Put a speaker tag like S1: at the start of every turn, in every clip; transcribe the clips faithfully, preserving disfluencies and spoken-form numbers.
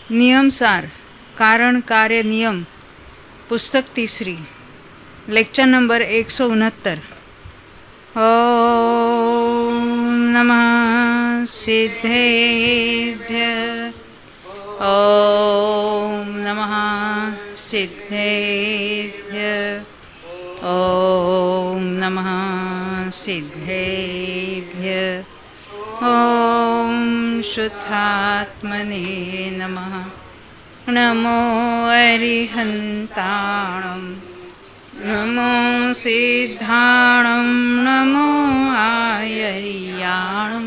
S1: नियम सार कारण कार्य नियम पुस्तक तीसरी लेक्चर नंबर एक सौ उनहत्तर। ओम नमः सिद्धेभ्य ओम नमः सिद्धेभ्य ओम नमः सिद्धेभ्य ओम शुद्धात्मने नमः। नमो अरिहन्ताणं नमो सिद्धाणं नमो आयर्याणं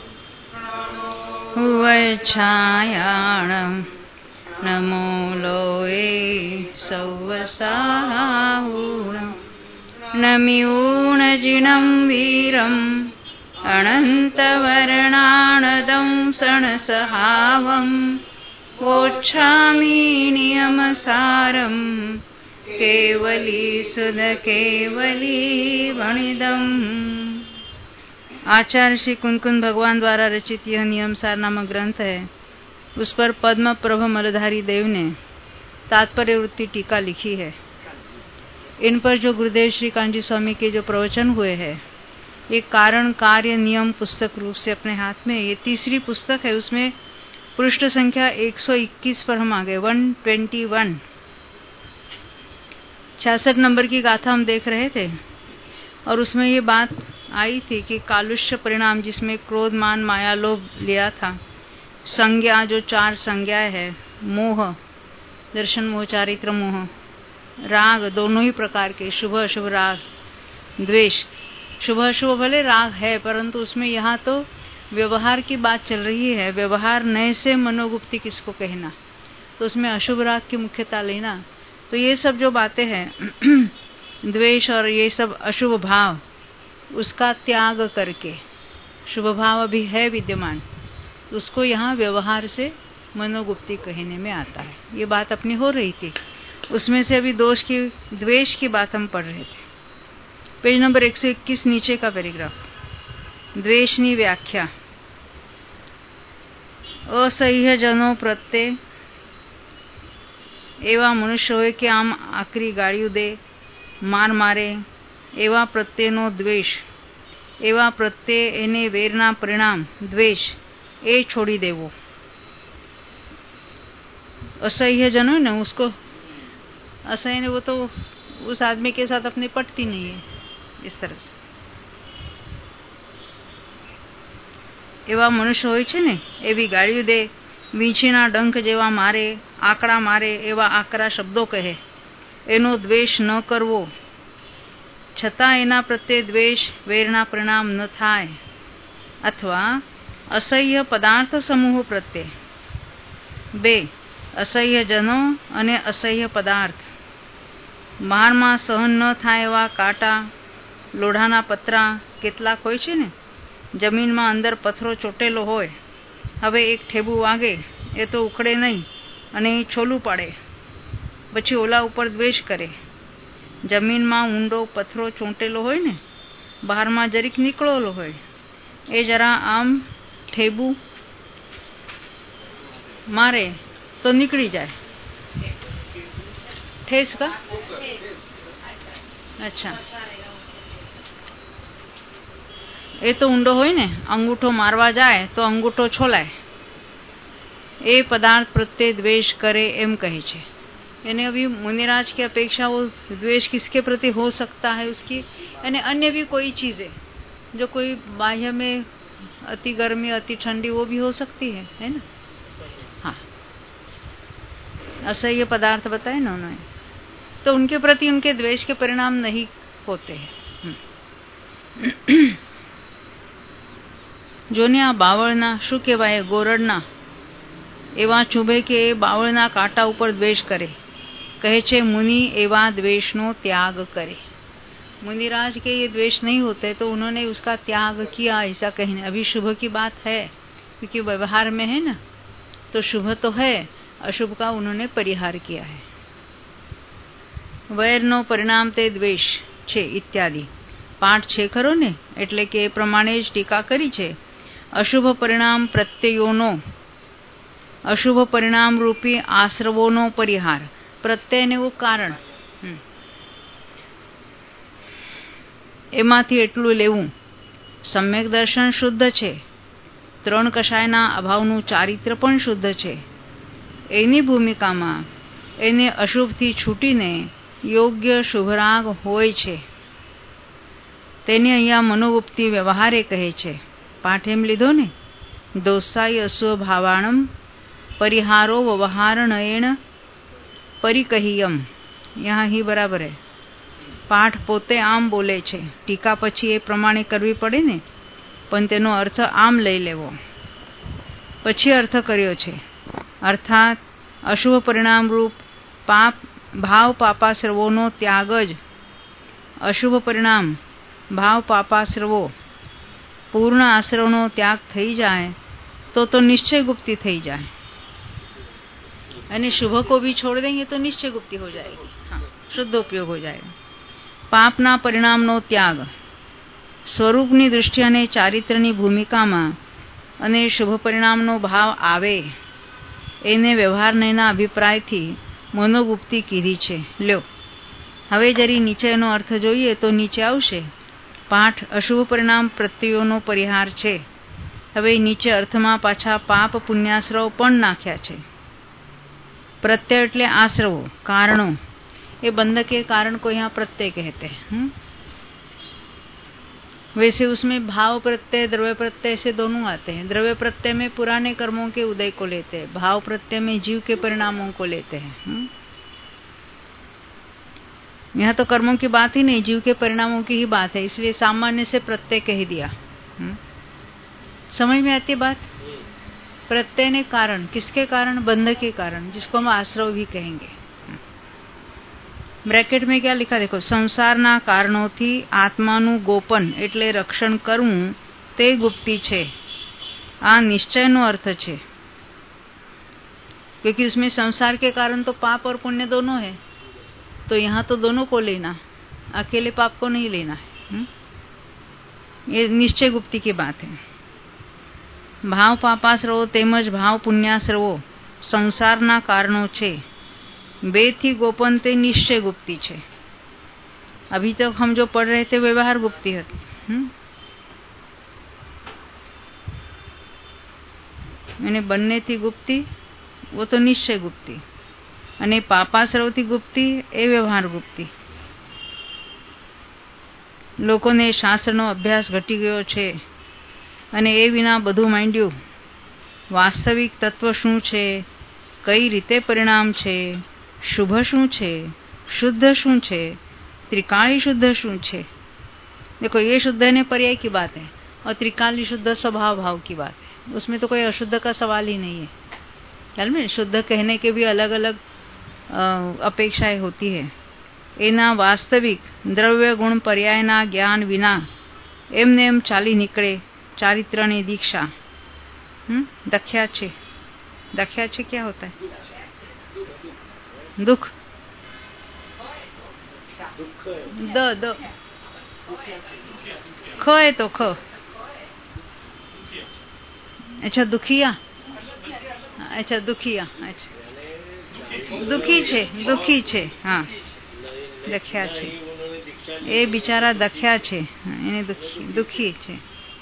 S1: हुवच्छायाणं नमो लोये सौवसाहुणं नमिऊणजिनं वीरम् अनन्तवर्णानदं सणसहावम् वोच्छामि नियमसारं केवली सुध केवली वणिदम्। आचार्य श्री कुंकुन भगवान द्वारा रचित यह नियमसार नामक ग्रंथ है। उस पर पद्म प्रभ मलधारी देव ने तात्पर्य वृत्ति टीका लिखी है। इन पर जो गुरुदेव श्री कांजी स्वामी के जो प्रवचन हुए हैं, एक कारण कार्य नियम पुस्तक रूप से अपने हाथ में, ये तीसरी पुस्तक है। उसमें पृष्ठ संख्या एक सौ इक्कीस पर हम आ गए, एक सौ इक्कीस। छियासठ नंबर की गाथा हम देख रहे थे और उसमें ये बात आई थी कि कालुष्य परिणाम, जिसमें क्रोध मान माया लोभ लिया था, संज्ञा जो चार संज्ञाएं है, मोह दर्शन मोह चारित्र मोह, राग दोनों ही प्रकार के, शुभ अशुभ राग, द्वेष शुभ अशुभ भले राग है परंतु उसमें यहाँ तो व्यवहार की बात चल रही है। व्यवहार नए से मनोगुप्ति किसको कहना, तो उसमें अशुभ राग की मुख्यता लेना। तो ये सब जो बातें हैं द्वेष और ये सब अशुभ भाव, उसका त्याग करके, शुभ भाव अभी है विद्यमान, उसको यहाँ व्यवहार से मनोगुप्ति कहने में आता है। ये बात अपनी हो रही थी। उसमें से अभी दोष की द्वेष की बात हम पढ़ रहे थे। पेज नंबर एक सौ इक्कीस नीचे का पैराग्राफ। द्वेषनी व्याख्या। असह्य जनो प्रत्यय एवा मनुष्य होय कि आम आकरी गाड़ियों दे मार मारे, एवा प्रत्ययનો દ્વેષ, એવા પ્રત્યય એને વેરના પરિણામ દ્વેષ એ છોડી દેવો। असह्य जन है ना, उसको असह्य, वो तो उस आदमी के साथ अपनी पटती नहीं है, इस तरह से। एवा मनुष्य होय छे ने एवी गाड़ियों दे, वींछीना डंख जेवा मारे, आकड़ा मारे, एवा आकरा शब्दों कहे, एनो द्वेष न करवो, छतां एना प्रत्ये द्वेष वेરના परिणाम न थाय। अथवा असह्य पदार्थ समूह प्रत्ये। बे असह्य जनो अने असह्य पदार्थ। બહારમાં સહન ન થાય એવા કાંટા, લોઢાના પતરા કેટલાક હોય છે ને, જમીનમાં અંદર પથરો ચોટેલો હોય, હવે એક ઠેબુ વાગે એ તો ઉખડે નહીં અને એ છોલું પાડે, પછી ઓલા ઉપર દ્વેષ કરે। જમીનમાં ઊંડો પથરો ચોંટેલો હોય ને, બહારમાં જરીક નીકળેલો હોય, એ જરા આમ ઠેબુ મારે તો નીકળી જાય। ठेस का अच्छा, એ તો ઊંડો હોય ને, અંગૂઠો મારવા જાય તો અંગૂઠો છોલાય। એ પદાર્થ પ્રત્યે દ્વેષ કરે એમ કહે છે। यानी अभी मुनिराज की अपेक्षा वो द्वेष किसके प्रति हो सकता है उसकी, यानी अन्य भी कोई चीजें जो कोई बाह्य में अति गर्मी अति ठंडी वो भी हो सकती है, है ना। हाँ, असह्य पदार्थ बताए ना उन्होंने, तो उनके प्रति उनके द्वेष के परिणाम नहीं होते हैं। જોને આ બાવળના શું કહેવાય, ગોરડના એવા ચૂબે કે બાવળના કાંટા ઉપર દ્વેષ કરે, કહે છે मुनि एवा द्वेषનો त्याग करे। मुनिराज के ये द्वेष नहीं होते तो उन्होंने उसका त्याग किया, ऐसा कहने। अभी शुभ की बात है क्योंकि व्यवहार में है ना, तो शुभ तो है, अशुभ का उन्होंने परिहार किया है। वैरનો परिणाम તે દ્વેષ છે इत्यादि पाठ छे खरो ने, એટલે કે એ પ્રમાણે જ ટીકા કરી છે। અશુભ પરિણામ પ્રત્યયોનો અશુભ પરિણામ રૂપી આશ્રવોનો પરિહાર. પ્રત્યય ને એવું કારણ, એમાંથી એટલું લેવું. સમ્યક દર્શન શુદ્ધ છે. ત્રણ કષાયના અભાવનું ચારિત્ર પણ શુદ્ધ છે. એની ભૂમિકામાં એને અશુભથી છૂટીને યોગ્ય શુભરાગ હોય છે. તેને અહીંયા મનોગુપ્તિ વ્યવહારે કહે છે. પાઠ એમ લીધો ને, દોષાય અશુભ ભાવાણમ પરિહારો વ્યવહારણયેણ પરિકહિયમ. યહાં હી બરાબર હે. પાઠ પોતે આમ બોલે છે, ટીકા પછી એ પ્રમાણે કરવી પડે ને, પણ તેનો અર્થ આમ લઈ લેવો. પછી અર્થ કર્યો છે, અર્થાત અશુભ પરિણામ રૂપ પાપ ભાવ પાપાશ્રવોનો ત્યાગ જ. અશુભ પરિણામ ભાવ પાપાશ્રવો પૂર્ણ આશ્રવનો ત્યાગ થઈ જાય તો તો નિશ્ચય गुप्ति થઈ જાય. અને शुभ को भी छोड़ देंगे तो निश्चय गुप्ति हो जाएगी. हाँ, शुद्ध उपयोग हो जाएगा. પાપના પરિણામનો ત્યાગ સ્વરૂપની દૃષ્ટિ અને ચારિત્રની ભૂમિકામાં અને શુભ પરિણામનો ભાવ આવે એને વ્યવહારનયના અભિપ્રાયથી મનોગુપ્તિ કીધી છે. લ્યો હવે જરી નીચેનો અર્થ જોઈએ તો નીચે આવશે. પાઠ અશુભ પરિણામ પ્રત્યયોનો પરિહાર છે. હવે નીચે અર્થમાં પાછા પાપ પુણ્યાશ્રવ પણ નાખ્યા છે. प्रत्यय એટલે आश्रवो कारणों. ये बंधक के कारण को यहाँ प्रत्यय कहते हैं. वैसे उसमें भाव प्रत्यय द्रव्य प्रत्यय से दोनों आते हैं. द्रव्य प्रत्यय में पुराने कर्मों के उदय को लेते हैं, भाव प्रत्यय में जीव के परिणामों को लेते हैं. यहाँ तो कर्मों की बात ही नहीं, जीव के परिणामों की ही बात है, इसलिए सामान्य से प्रत्यय कह दिया. समझ में आती बात. प्रत्यय ने कारण, किसके कारण? बंध के कारण, जिसको हम आश्रव भी कहेंगे. ब्रैकेट में क्या लिखा देखो, संसाરના કારણોથી આત્માનું ગોપન એટલે રક્ષણ કરવું તે ગુપ્તિ છે. આ નિશ્ચયનો अर्थ છે, क्योंकि उसमें संसार के कारण तो पाप और पुण्य दोनों है. तो यहाँ तो दोनों को लेना, अकेले पाप को नहीं लेना है. ये निश्चय गुप्ति की बात है. भाव पापाश्रवो તેમજ ભાવ પુણ્યાશ્રવો સંસારના કારણો છે. बेथी गोपन ते निश्चय गुप्ति छे. अभी तक हम जो पढ़ रहे थे व्यवहार गुप्ति है. मैंने बनने थी गुप्ति वो तो निश्चय गुप्ति, अने पापाश्रव थी गुप्ति ए व्यवहार गुप्ति. लोकोने शास्त्रनो अभ्यास घटी गयो छे અને એ વિના બધું માંડ્યું. વાસ્તવિક તત્વ શું છે, કઈ રીતે પરિણામ છે, शुभ शू छे, शुद्ध शू छे, त्रिकाली शुद्ध शू छे. देखो ये शुद्ध ने पर्याय की बात है और त्रिकाली शुद्ध स्वभाव भाव की बात है. उसमें तो कोई अशुद्ध का सवाल ही नहीं है. ख्याल में शुद्ध कहने के भी अलग अलग अपेक्षाएं होती है. एना वास्तविक द्रव्य गुण पर्यायना ज्ञान विना एमने एम चाली निकळे चारित्रनी दीक्षा. हम्म दख्या छे. दख्या छे क्या होता है? दुख. द द ख है तो ख. अच्छा दुखिया. अच्छा दुखिया. अच्छा दुखी छे, दुखी छे. हाँ दख्या छे. ए बिचारा दख्या छे, एने दुखी दुखी छे.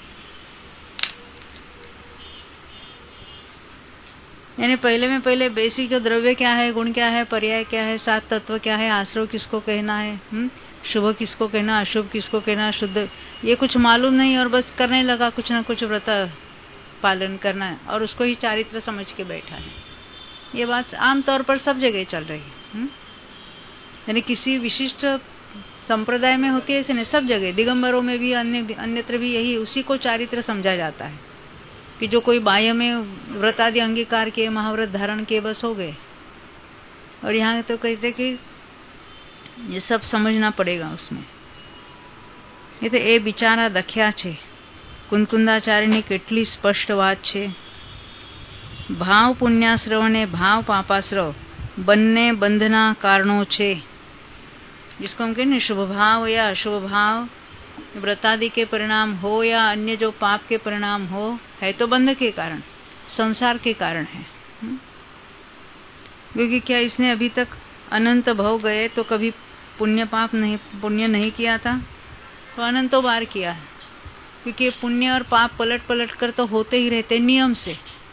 S1: यानी पहले में पहले बेसिक जो द्रव्य क्या है, गुण क्या है, पर्याय क्या है, सात तत्व क्या है, आश्रव किसको कहना है, हुँ? शुभ किसको कहना, अशुभ किसको कहना, शुद्ध, ये कुछ मालूम नहीं और बस करने लगा कुछ ना कुछ व्रत पालन करना है और उसको ही चारित्र समझ के बैठा है. ये बात आमतौर पर सब जगह चल रही है. यानी किसी विशिष्ट संप्रदाय में होती है ऐसे नहीं, सब जगह दिगंबरों में भी अन्य अन्यत्र भी यही उसी को चारित्र समझा जाता है कि जो कोई बाह्य में व्रत आदि अंगीकार किए, महाव्रत धारण किए, बस हो गए. और यहाँ तो कहते कि ये सब समझना पड़ेगा उसमें. ये तो ए बिचारा दख्या छे. कुंकुंदाचार्यनी કેટલી સ્પષ્ટ વાત છે. ભાવ પુણ્યાશ્રવ અને ભાવ પાપાશ્રવ બંને બંધના કારણો છે. जिसको हम कहते हैं शुभ भाव या अशुभ भाव, व्रतादि के परिणाम हो या अन्य जो पाप के परिणाम हो, है तो बंध के कारण, संसार के कारण है. क्योंकि क्या इसने अभी तक अनंत भव गए तो कभी पुण्य पाप नहीं पुण्य नहीं किया था, तो अनंतों बार किया है। क्योंकि पुण्य और पाप पलट पलट कर तो होते ही रहते नियम से।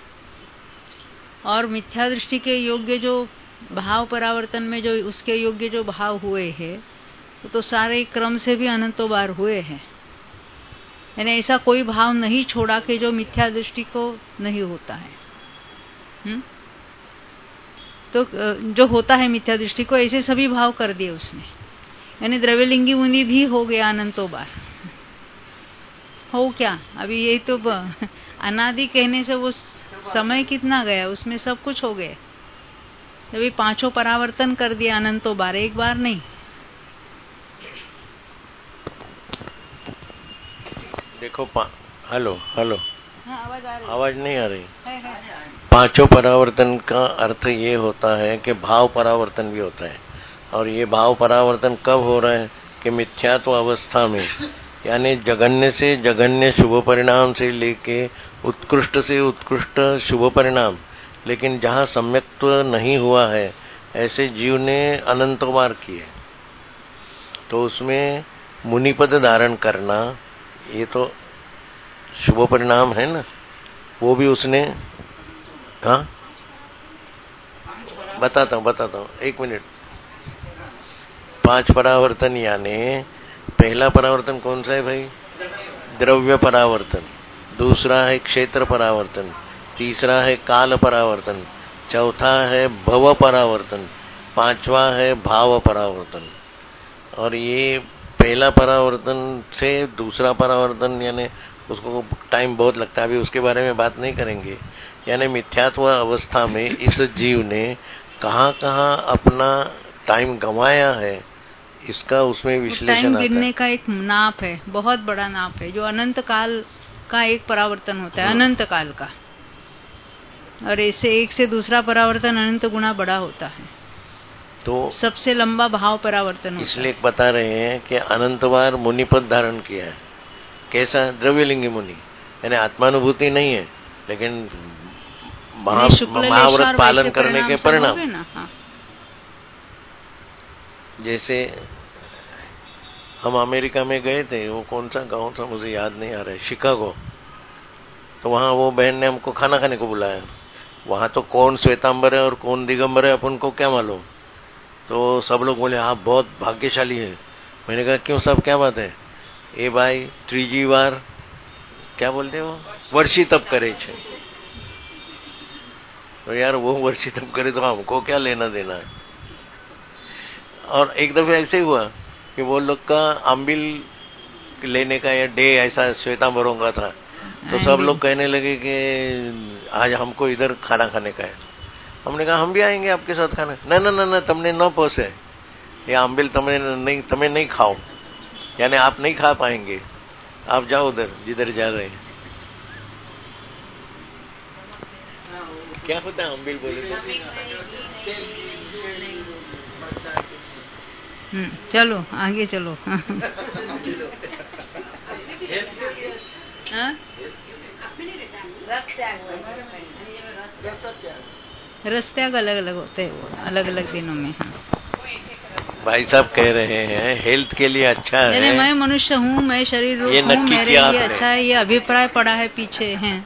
S1: और मिथ्या दृष्टि के योग्य जो भाव परावर्तन में जो उसके योग्य जो भाव हुए हैं तो, तो सारे क्रम से भी अनंतों बार हुए हैं। यानी ऐसा कोई भाव नहीं छोड़ा कि जो मिथ्या दृष्टि को नहीं होता है। हुँ? तो जो होता है मिथ्या दृष्टि को, ऐसे सभी भाव कर दिए उसने। यानी द्रव्यलिंगी मुनि भी हो गया अनंतों बार। हो क्या अभी ये तो अनादि कहने से वो समय कितना गया, उसमें सब कुछ हो गया। अभी पांचों परावर्तन कर दिया अनंतों बार, एक बार नहीं।
S2: देखो हेलो हेलो
S1: हाँ, आवाज आ रही?
S2: आवाज नहीं आ रही
S1: है, है।
S2: पांचों परावर्तन का अर्थ ये होता है कि भाव परावर्तन भी होता है। और ये भाव परावर्तन कब हो रहा है कि मिथ्यात्व अवस्था में, यानी जघन्य से जघन्य शुभ परिणाम से लेके उत्कृष्ट से उत्कृष्ट शुभ परिणाम, लेकिन जहाँ सम्यक्त्व नहीं हुआ है ऐसे जीव ने अनंत बार किए। तो उसमें मुनिपद धारण करना ये तो शुभ परिणाम है ना, वो भी उसने। हाँ बताता हूँ बताता हूँ एक मिनट। पांच परावर्तन यानी पहला परावर्तन कौन सा है भाई? द्रव्य परावर्तन। दूसरा है क्षेत्र परावर्तन। तीसरा है काल परावर्तन। चौथा है भव परावर्तन। पांचवा है भाव परावर्तन। और ये पहला परावर्तन से दूसरा परावर्तन यानी उसको टाइम बहुत लगता है, अभी उसके बारे में बात नहीं करेंगे। यानी मिथ्यात्व अवस्था में इस जीव ने कहाँ कहाँ अपना टाइम गंवाया है, इसका उसमें विश्लेषण आता है।
S1: टाइम गिनने का एक नाप है, बहुत बड़ा नाप है, जो अनंत काल का एक परावर्तन होता है, अनंत काल का। और ऐसे एक से दूसरा परावर्तन अनंत गुना बड़ा होता है। तो सबसे लंबा भाव परावर्तन होता है।
S2: इसलिए बता रहे हैं कि अनंत बार मुनिपद धारण किया है। कैसा? द्रव्यलिंगी मुनि, यानी आत्मानुभूति नहीं है लेकिन महाव्रत पालन करने के परिणाम।
S1: हाँ।
S2: जैसे हम अमेरिका में गए थे, वो कौन सा गांव था मुझे याद नहीं आ रहा है, शिकागो। तो वहां वो बहन ने हमको खाना खाने को बुलाया। वहां तो कौन श्वेतांबर है और कौन दिगंबर है अपन को क्या मालूम। तो सब लोग बोले आप बहुत भाग्यशाली है। मैंने कहा क्यों सब, क्या बात है? ए भाई त्रीजी बार क्या बोलते हो, वर्षी तप करे छे। तो यार वो वर्षी तप करे तो हमको क्या लेना देना है। और एक दफे ऐसे हुआ कि वो लोग का अम्बिल लेने का या डे ऐसा श्वेतांबरों का था। तो सब लोग कहने लगे कि आज हमको इधर खाना खाने का है। हमने कहा हम भी आएंगे आपके साथ खाना। ना ना ना ना तुमने न पोसे, ये अम्बिल तुम्हें नहीं तुम्हें नहीं खाओ, यानी आप नहीं खा पाएंगे, आप जाओ उधर जिधर जा रहे हैं। क्या होता है अम्बिल बोले तो?
S1: हम्म, चलो आगे चलो। रस्त्याग अलग अलग होते हैं, वो अलग अलग दिनों में। हाँ।
S2: भाई साहब कह रहे हैं हेल्थ के लिए अच्छा है।
S1: मैं मनुष्य हूँ, मैं शरीर रूप हूँ, मेरे लिए अच्छा है, ये अभिप्राय पड़ा है पीछे हैं।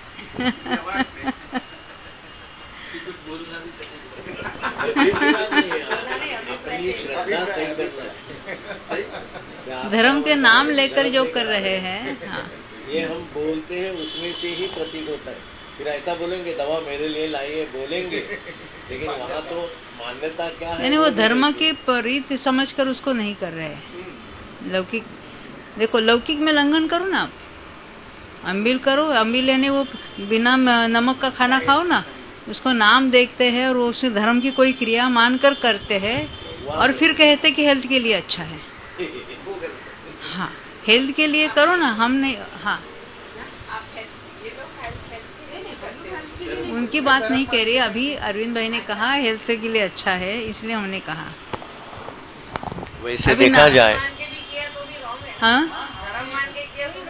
S1: धर्म के नाम लेकर जो कर रहे हैं। हाँ।
S2: ये हम बोलते हैं उसमें से ही प्रतीत होता है। फिर ऐसा बोलेंगे दवा मेरे लिए लाइए बोलेंगे, लेकिन वहाँ तो मान्यता क्या है?
S1: यानी वो धर्म की रीत समझकर उसको नहीं कर रहे हैं। लौकिक देखो, लौकिक में लंघन करो ना, आप अम्बिल करो, अम्बिल लेने वो बिना नमक का खाना खाओ ना, उसको नाम देखते हैं और उस धर्म की कोई क्रिया मानकर करते हैं और फिर कहते कि हेल्थ के लिए अच्छा है। हाँ, हेल्थ के लिए करो ना, हम नहीं। हाँ, उनकी बात नहीं कह रही। अभी अरविंद भाई ने कहा हेल्थ के लिए अच्छा है, इसलिए हमने कहा।
S2: वैसे देखा जाए
S1: हाँ,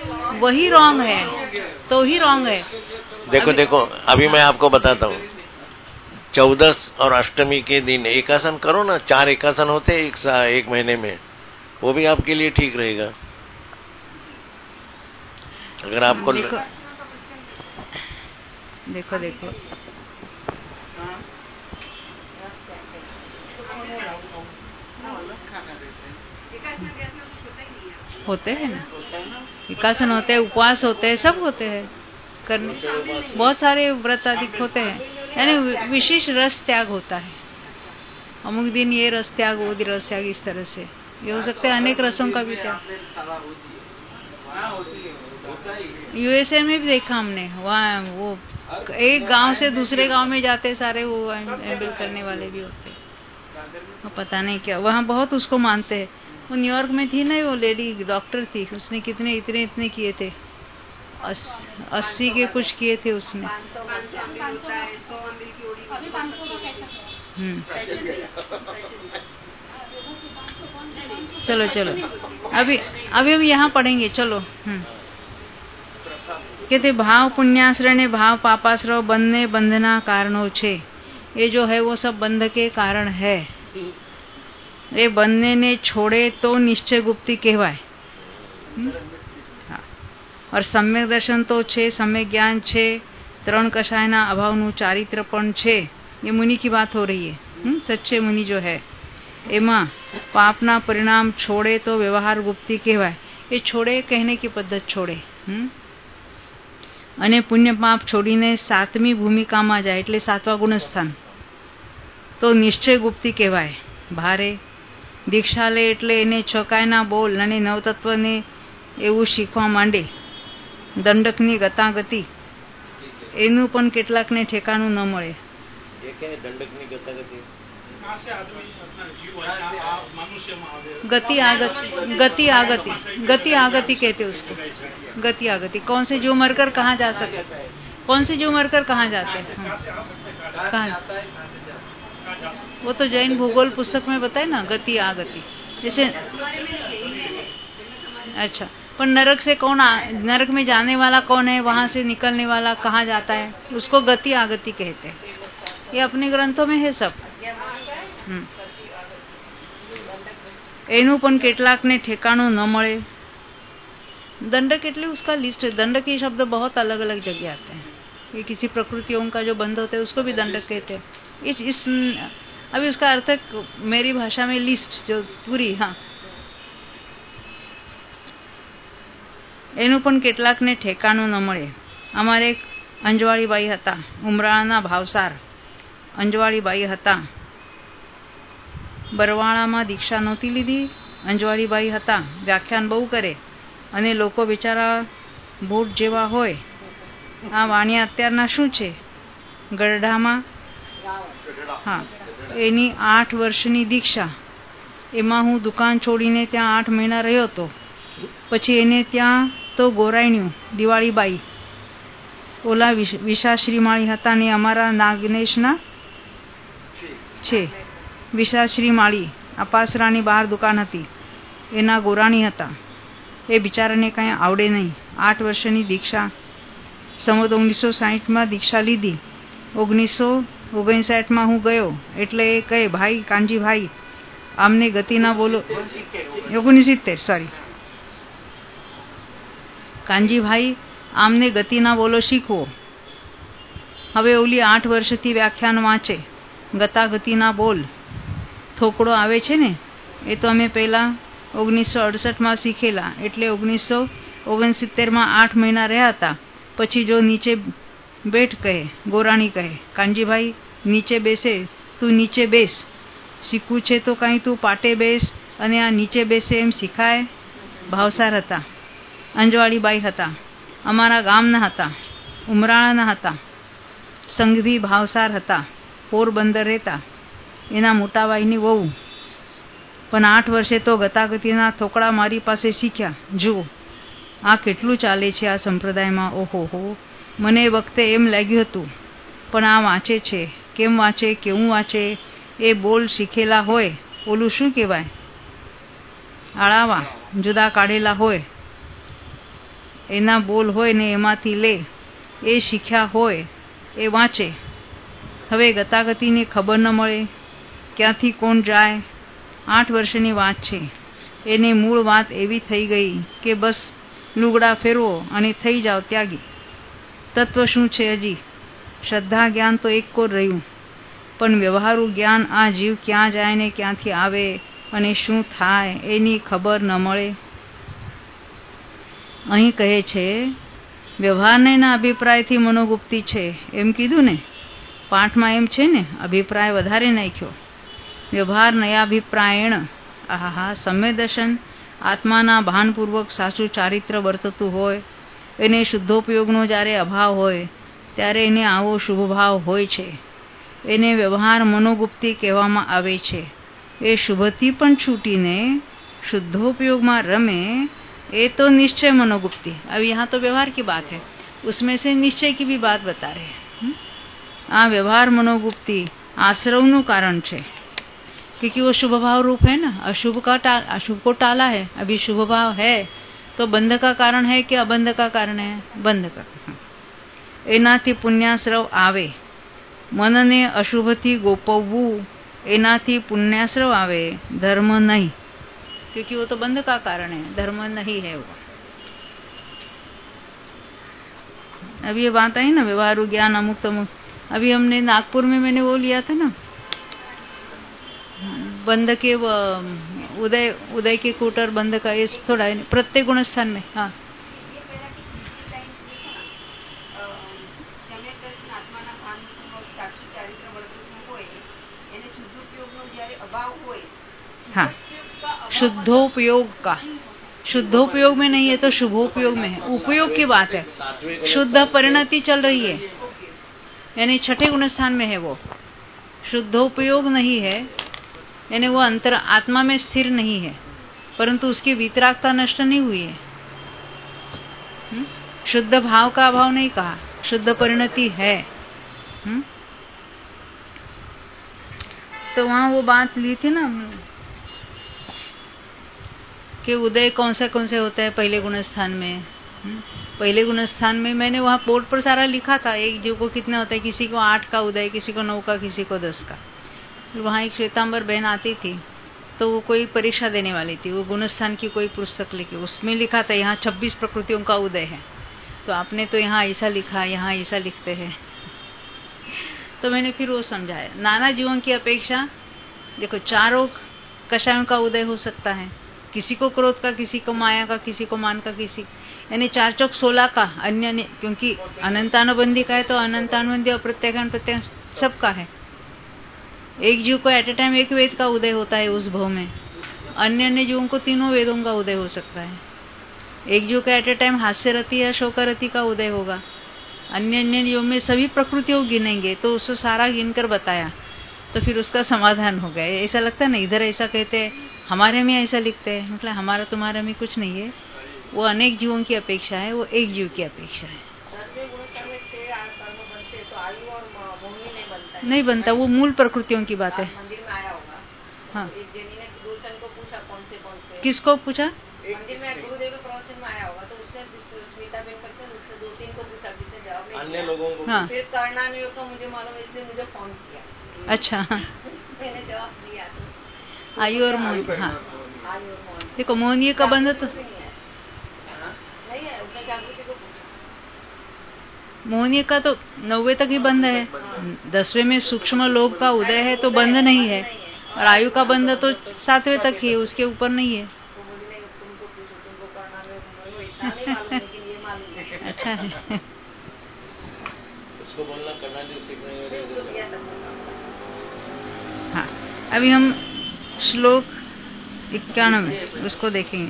S1: वही रॉन्ग है, तो ही रॉन्ग है।
S2: देखो देखो अभी मैं आपको बताता हूँ, चौदस और अष्टमी के दिन एकासन करो ना, चार एकासन होते एक सा, एक महीने में, वो भी आपके लिए ठीक रहेगा। अगर आपको
S1: देखो देखो, देखो। होते हैं ना, विकासन होते हैं, उपवास होते हैं, सब होते हैं करने, बहुत सारे व्रत आदि होते हैं, यानी विशेष रस त्याग होता है। अमुक दिन ये रस त्याग, वो दिन रस त्याग, इस तरह से ये हो सकते हैं, अनेक रसों का भी त्याग। यूएसए में भी देखा हमने, वहाँ वो एक गांव से दूसरे गांव में जाते सारे वो एम्बिल करने वाले भी होते हैं, पता नहीं क्या वहाँ बहुत उसको मानते हैं। वो न्यूयॉर्क में थी ना, वो लेडी डॉक्टर थी, उसने कितने इतने इतने किए थे, अस, अस्सी के कुछ किए थे उसने। हम्म चलो चलो, अभी अभी हम यहाँ पढ़ेंगे, चलो। हम्म कहते भाव पुण्याश्रय ने भाव पापाश्रय बंधने बंधना कारणों छे। ये जो है वो सब बंध के कारण है। ये બંને ने छोड़े तो निश्चय गुप्ति कहवाय। और सम्यक दर्शन तो छे, सम्यक ज्ञान छे, त्रण कषायना अभावनु चारित्रपण छे। ये मुनि की बात हो रही है। हुँ? सच्चे मुनि जो है एमा पापना परिणाम छोड़े तो व्यवहार गुप्ति कहवाय। ये छोड़े कहने की पद्धत छोड़े। हुँ? અને પુણ્ય પાપ છોડીને સાતમી ભૂમિકામાં જાય એટલે સાતવા ગુણસ્થાન તો નિશ્ચય ગુપ્તિ કહેવાય। ભારે દીક્ષા લે એટલે એને છકાયના બોલ અને નવતત્વને એવું શીખવા માંડે। દંડકની ગતાગતિ એનું પણ કેટલાકને ઠેકાણું ન મળે। गति आगति, गति आगति, गति आगति कहते उसको। गति आगति कौन से जो मरकर कहाँ जा सकते, कौन से जो मरकर कहाँ जाते हैं, कहाँ? वो तो जैन भूगोल पुस्तक में बताए ना, गति आगति। जैसे अच्छा, पर नरक से कौन आ, नरक में जाने वाला कौन है, वहां से निकलने वाला कहाँ जाता है, उसको गति आगति कहते हैं। ये अपने ग्रंथों में है सब। हम्म एनु पण केटलाक ने ठेकाणुं न मळे। दंडक એટલે उसका लिस्ट है। दंडक ये शब्द बहुत अलग अलग जगह आते हैं। ये किसी प्रकृतियों का जो बंध होता है उसको भी दंडक कहते हैं। इस, इस अभी उसका अर्थ मेरी भाषा में लिस्ट जो पूरी, हाँ। एनु पण केटलाक ने ठेकाणुं न मळे। अमारे एक अंजवाड़ी बाई हता, उमराळाना भावसार अंजवाड़ी बाई हता। बरवाळाમાં दीक्षा नहोती લીધી। અંજવાળી બાઈ હતા, વ્યાખ્યાન બહુ કરે અને લોકો બિચારા બૂટ જેવા હોય। આ વાણિયા અત્યારના શું છે, ગરડામાં, હા, એની આઠ વર્ષની દીક્ષા। એમાં હું દુકાન છોડીને ત્યાં આઠ મહિના રહ્યો હતો। પછી એને ત્યાં તો ગોરાયણ્યું દિવાળીબાઈ, ઓલા વિશાશ્રીમાળી હતા ને અમારા નાગનેશના છે। વિશાશ્રી માળી અપાસરાની બહાર દુકાન હતી, એના ગોરાણી હતા। એ બિચારાને કાંઈ આવડે નહીં। આઠ વર્ષની દીક્ષા સંવત ઓગણીસો સાહીઠમાં દીક્ષા લીધી। ઓગણીસો ઓગણસાઠમાં હું ગયો એટલે એ કહે, ભાઈ કાનજીભાઈ આમને ગતિ ના બોલો। ઓગણસિત્તેર સોરી કાનજીભાઈ આમને ગતિ ના બોલો શીખવો। હવે ઓલી આઠ વર્ષથી વ્યાખ્યાન વાંચે, ગતાગતિ ના બોલ થોકડો આવે છે ને, એ તો અમે પહેલા ઓગણીસો અડસઠમાં શીખેલા, એટલે ઓગણીસો ઓગણસિત્તેરમાં આઠ મહિના રહ્યા હતા। પછી જો નીચે બેઠ કહે, ગોરાણી કહે, કાનજીભાઈ નીચે બેસે, તું નીચે બેસ, શીખવું છે તો કાંઈ તું પાટે બેસ અને આ નીચે બેસે એમ શીખાય। ભાવસાર હતા, અંજવાળી બાઈ હતા, અમારા ગામના હતા, ઉમરાળાના હતા। સંઘવી ભાવસાર હતા, પોરબંદર રહેતા। એના મોટાભાઈની વહુ પણ આઠ વર્ષે તો ગતાગતિના થોકડા મારી પાસે શીખ્યા। જુઓ આ કેટલું ચાલે છે આ સંપ્રદાયમાં। ઓહો હો, મને વખતે એમ લાગ્યું હતું, પણ આ વાંચે છે, કેમ વાંચે, કેવું વાંચે, એ બોલ શીખેલા હોય, ઓલું શું કહેવાય, આળાવા જુદા કાઢેલા હોય, એના બોલ હોય ને એમાંથી લે, એ શીખ્યા હોય એ વાંચે। હવે ગતાગતિની ખબર ન મળે, ક્યાંથી કોણ જાય. આઠ વર્ષની વાત છે. એને મૂળ વાત એવી થઈ ગઈ કે બસ લુગડા ફેરવો અને થઈ જાઓ ત્યાગી. તત્વ શું છે હજી? શ્રદ્ધા જ્ઞાન તો એક કોર રહ્યું, પણ વ્યવહારુ જ્ઞાન આ જીવ ક્યાં જાય ને ક્યાંથી આવે અને શું થાય એની ખબર ન મળે. અહીં કહે છે વ્યવહારના અભિપ્રાયથી મનોગુપ્તિ છે એમ કીધું ને. પાઠમાં એમ છે ને, અભિપ્રાય વધારે નાખ્યો. વ્યવહાર નયાભિપ્રાયણ. આહા, સમ્યક દર્શન આત્માના ભાનપૂર્વક સાચું ચારિત્ર વર્તતું હોય, એને શુદ્ધોપયોગનો જ્યારે અભાવ હોય ત્યારે એને આવો શુભભાવ હોય છે. એને વ્યવહાર મનોગુપ્તિ કહેવામાં આવે છે. એ શુભથી પણ છૂટીને शुद्धोपयोग रमे ये तो निश्चय मनोगुप्ति. अब यहाँ तो व्यवहार की बात है, उसमें से निश्चय की भी बात बता रहे हैं. आ व्यवहार मनोगुप्ति आश्रव कारण है, क्योंकि वो शुभ भाव रूप है ना. अशुभ का टाल अशुभ को टाला है. अभी शुभ भाव है तो बंध का कारण है कि अबंध का कारण है? बंध का. एनाथी पुण्याश्रव आवे. मन ने अशुभ थी गोपवू, एनाथी पुण्याश्रव आवे. धर्म नहीं, क्योंकि वो तो बंध का कारण है, धर्म नहीं है वो. अभी ये बात आई ना व्यवहार ज्ञान अमुक्त मुक्त. अभी हमने नागपुर में मैंने वो लिया था ना, बंध के उदय उदय के कूटर बंध का. ये थोड़ा प्रत्येक गुणस्थान में. हाँ, हाँ, शुद्धोपयोग का. शुद्धोपयोग में नहीं है तो शुभोपयोग में है. उपयोग की बात है. शुद्ध परिणति चल रही है, यानी छठे गुण स्थान में है वो. शुद्धोपयोग नहीं है, यानी वो अंतर आत्मा में स्थिर नहीं है, परंतु उसकी वितरागता नष्ट नहीं हुई है. हुँ? शुद्ध भाव का अभाव नहीं कहा, शुद्ध परिणति है. हुँ? तो वहां वो बात ली थी ना कि उदय कौन से कौन से होता है पहले गुण स्थान में. पहले गुण स्थान में मैंने वहां बोर्ड पर सारा लिखा था, एक जीव को कितना होता है. किसी को आठ का उदय, किसी को नौ का, किसी को दस का. वहां एक श्वेतांबर बहन आती थी तो वो कोई परीक्षा देने वाली थी. वो गुण स्थान की कोई पुस्तक लिखी, उसमें लिखा था यहाँ छब्बीस प्रकृतियों का उदय है, तो आपने तो यहाँ ऐसा लिखा, यहाँ ऐसा लिखते हैं. तो मैंने फिर वो समझाया, नाना जीवों की अपेक्षा देखो चारों कषायों का उदय हो सकता है. किसी को क्रोध का, किसी को माया का, किसी को मान का, किसी यानी चार चौक सोलह का. अन्य ने, क्योंकि अनंतानुबंधी का है तो अनंतानुबंधी अप्रत्याख्यान प्रत्याख्यान सबका है. एक जीव को एट ए टाइम एक वेद का उदय होता है उस भव में. अन्य अन्य जीवों को तीनों वेदों का उदय हो सकता है. एक जीव का एट ए टाइम हास्यरति या शोकरति का उदय होगा. अन्य अन्य जीवों में सभी प्रकृतियों गिनेंगे तो उसको सारा गिनकर बताया, तो फिर उसका समाधान हो गया. ऐसा लगता है ना, इधर ऐसा कहते हैं, हमारे में ऐसा लिखते हैं. मतलब हमारा तुम्हारा में कुछ नहीं है, वो अनेक जीवों की अपेक्षा है, वो एक जीव की अपेक्षा है. नहीं बनता, वो मूल प्रकृतियों की बात है. हाँ, किसको पूछा?
S3: मंदिर में गुरुदेव के प्रवचन में आया होगा तो उसने स्मिता बेन करके उसने दो तीन को पूछा, जिसने जवाब नहीं
S2: अन्य लोगों को.
S1: हाँ,
S3: फिर करना नहीं होगा मुझे मालूम, इसलिए मुझे फोन किया.
S1: अच्छा,
S3: मैंने जवाब दिया.
S1: आयु और मोहन. हाँ,
S3: आयु और मोहन.
S1: देखो मोहनीय का बंध तो
S3: नहीं है, उसने जागृति को पूछा.
S1: मोहनीय का तो नौवे तक ही बंध है. दसवें में सूक्ष्म लोभ का उदय है तो बंध नहीं है, और आयु का बंध तो सातवें तक ही है, उसके ऊपर नहीं है. अच्छा है.
S2: उसको बोलना करना जो सीखने.
S1: हाँ, अभी हम श्लोक इक्यानवे उसको देखेंगे.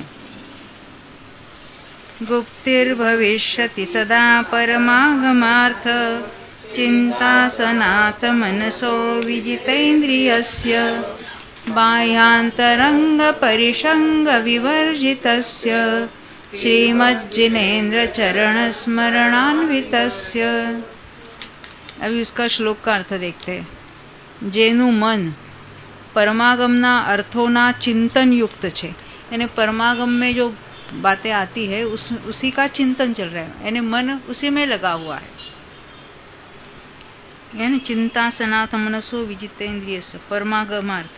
S1: गुप्तिर्भविष्यति सदा परमागमार्थ चिंतासनाथ मनसो विजितेन्द्रियस्य बाह्यांतरंग परिसंग विवर्जितस्य श्रीमज्जिनेन्द्र चरण स्मरणान्वितस्य. अभी इसका श्लोक का अर्थ देखते हैं. जेनु मन परमागमना अर्थोना चिंतन युक्त छे, यानी परमागम में जो बातें आती है उस उसी का चिंतन चल रहा है, यानी मन उसी में लगा हुआ है. यानी चिंतासनाथ मनसो विजितेन्द्रिय परमागमार्थ.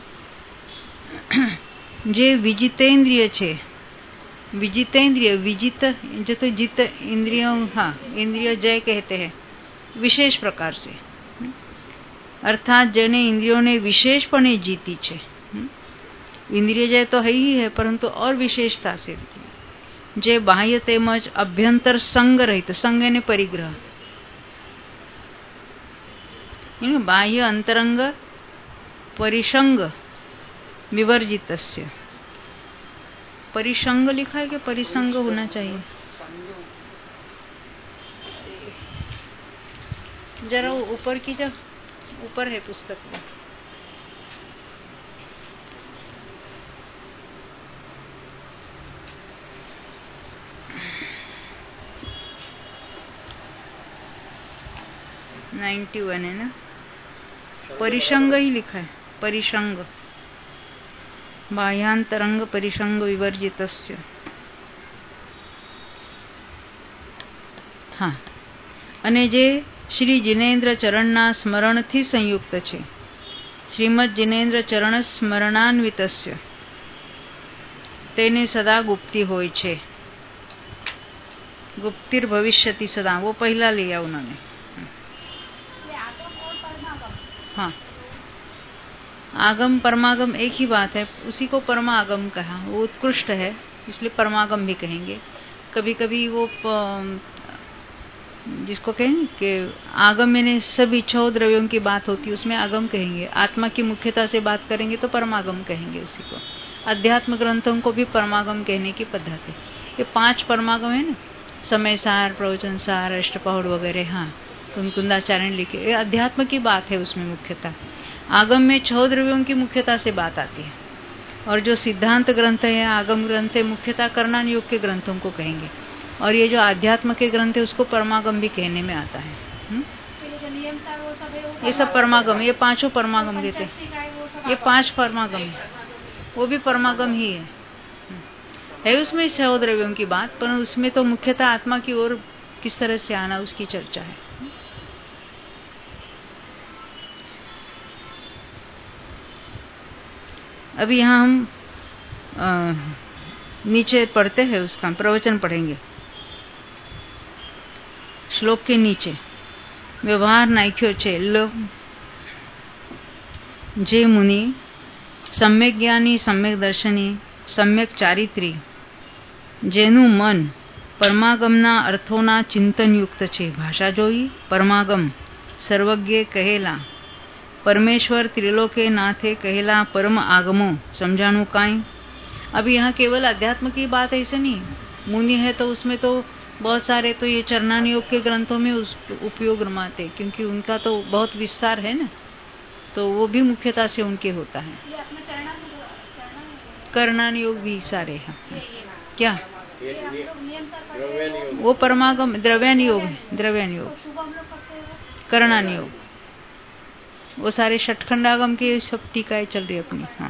S1: જે વિજિતેન્દ્રિય છે, विजितेंद्रिय विजित जो तो जित इंद्रियों, हाँ इंद्रिय जय कहते हैं विशेष प्रकार से, अर्थात जेने इंद्रियों ने विशेषपणे जीती छे. इंद्रिय जय तो है ही है, परंतु और विशेषता से जे बाह्य तेमज अभ्यंतर संग रहित, संग ने परिग्रह, बाह्य अंतरंग परिसंग विवर्जितस्य. परिसंग लिखा है कि परिसंग होना चाहिए? जरा ऊपर की, जब ऊपर है पुस्तक में. नाइन्टी वन है ना? परिसंग ही लिखा है, परिसंग. बाह्यांतरंग परिसंग विवर्जितस्य. हाँ, અને જે શ્રી જિનેન્દ્ર ચરણના સ્મરણથી સંયુક્ત છે. શ્રીમદ જિનેન્દ્ર ચરણ સ્મરણાન્વિતસ્ય, તેને સદા ગુપ્તિ હોય છે. गुप्तिर भविष्यति सदा, वो पहला लिया उन्होंने. हाँ, आगम परमागम एक ही बात है, उसी को परमागम कहा. वो उत्कृष्ट है इसलिए परमागम भी कहेंगे. कभी कभी वो प, जिसको कहें कि आगम में सभी छह द्रव्यों की बात होती है, उसमें आगम कहेंगे. आत्मा की मुख्यता से बात करेंगे तो परमागम कहेंगे उसी को. अध्यात्म ग्रंथों को भी परमागम कहने की पद्धति. ये पांच परमागम है ना, समय सार, प्रवचन सार, अष्टपौढ़ वगैरह. हाँ, कुंकुंदाचार्य लिखे, ये अध्यात्म की बात है उसमें मुख्यता. आगम में छह द्रव्यों की मुख्यता से बात आती है. और जो सिद्धांत ग्रंथ है, आगम ग्रंथ है, मुख्यता करणान योग के ग्रंथों को कहेंगे. और ये जो आध्यात्म के ग्रंथ है उसको परमागम भी कहने में आता है. हुँ? ये सब परमागम, ये पांचों परमागम देते हैं. ये पांच परमागम है, वो भी परमागम ही है. है उसमें छह द्रव्यों की बात, पर उसमें तो मुख्यतः आत्मा की ओर किस तरह से आना उसकी चर्चा है. अभी यहाँ हम आ, नीचे पढ़ते हैं, उसका प्रवचन पढ़ेंगे. श्लोक के नीचे व्यवहार नाख्यो छे. लोग जे मुनि सम्यक ज्ञानी, सम्यक दर्शनी, सम्यक ચારિત્રી, જેનું મન પરમાગમના અર્થોના ચિંતનયુક્ત છે. ભાષા જોઈ પરમાગમ સર્વજ્ઞ કહેલા, परमेश्वर त्रिलोके नाथे कहेला परम आगमो समझाणु काई. अभी यहाँ केवल अध्यात्म की बात ऐसे नहीं. मुनि है तो उसमें तो बहुत सारे तो ये चरणान योग के ग्रंथों में उस उपयोग रमाते, क्योंकि उनका तो बहुत विस्तार है ना, तो वो भी मुख्यता से उनके होता है. करणान योग भी सारे हैं. क्या वो परमागम द्रव्यान योग है, द्रव्यान योग, करणान योग, वो सारे षटखंडागम के सब टीकाएं चल रही अपनी. हाँ,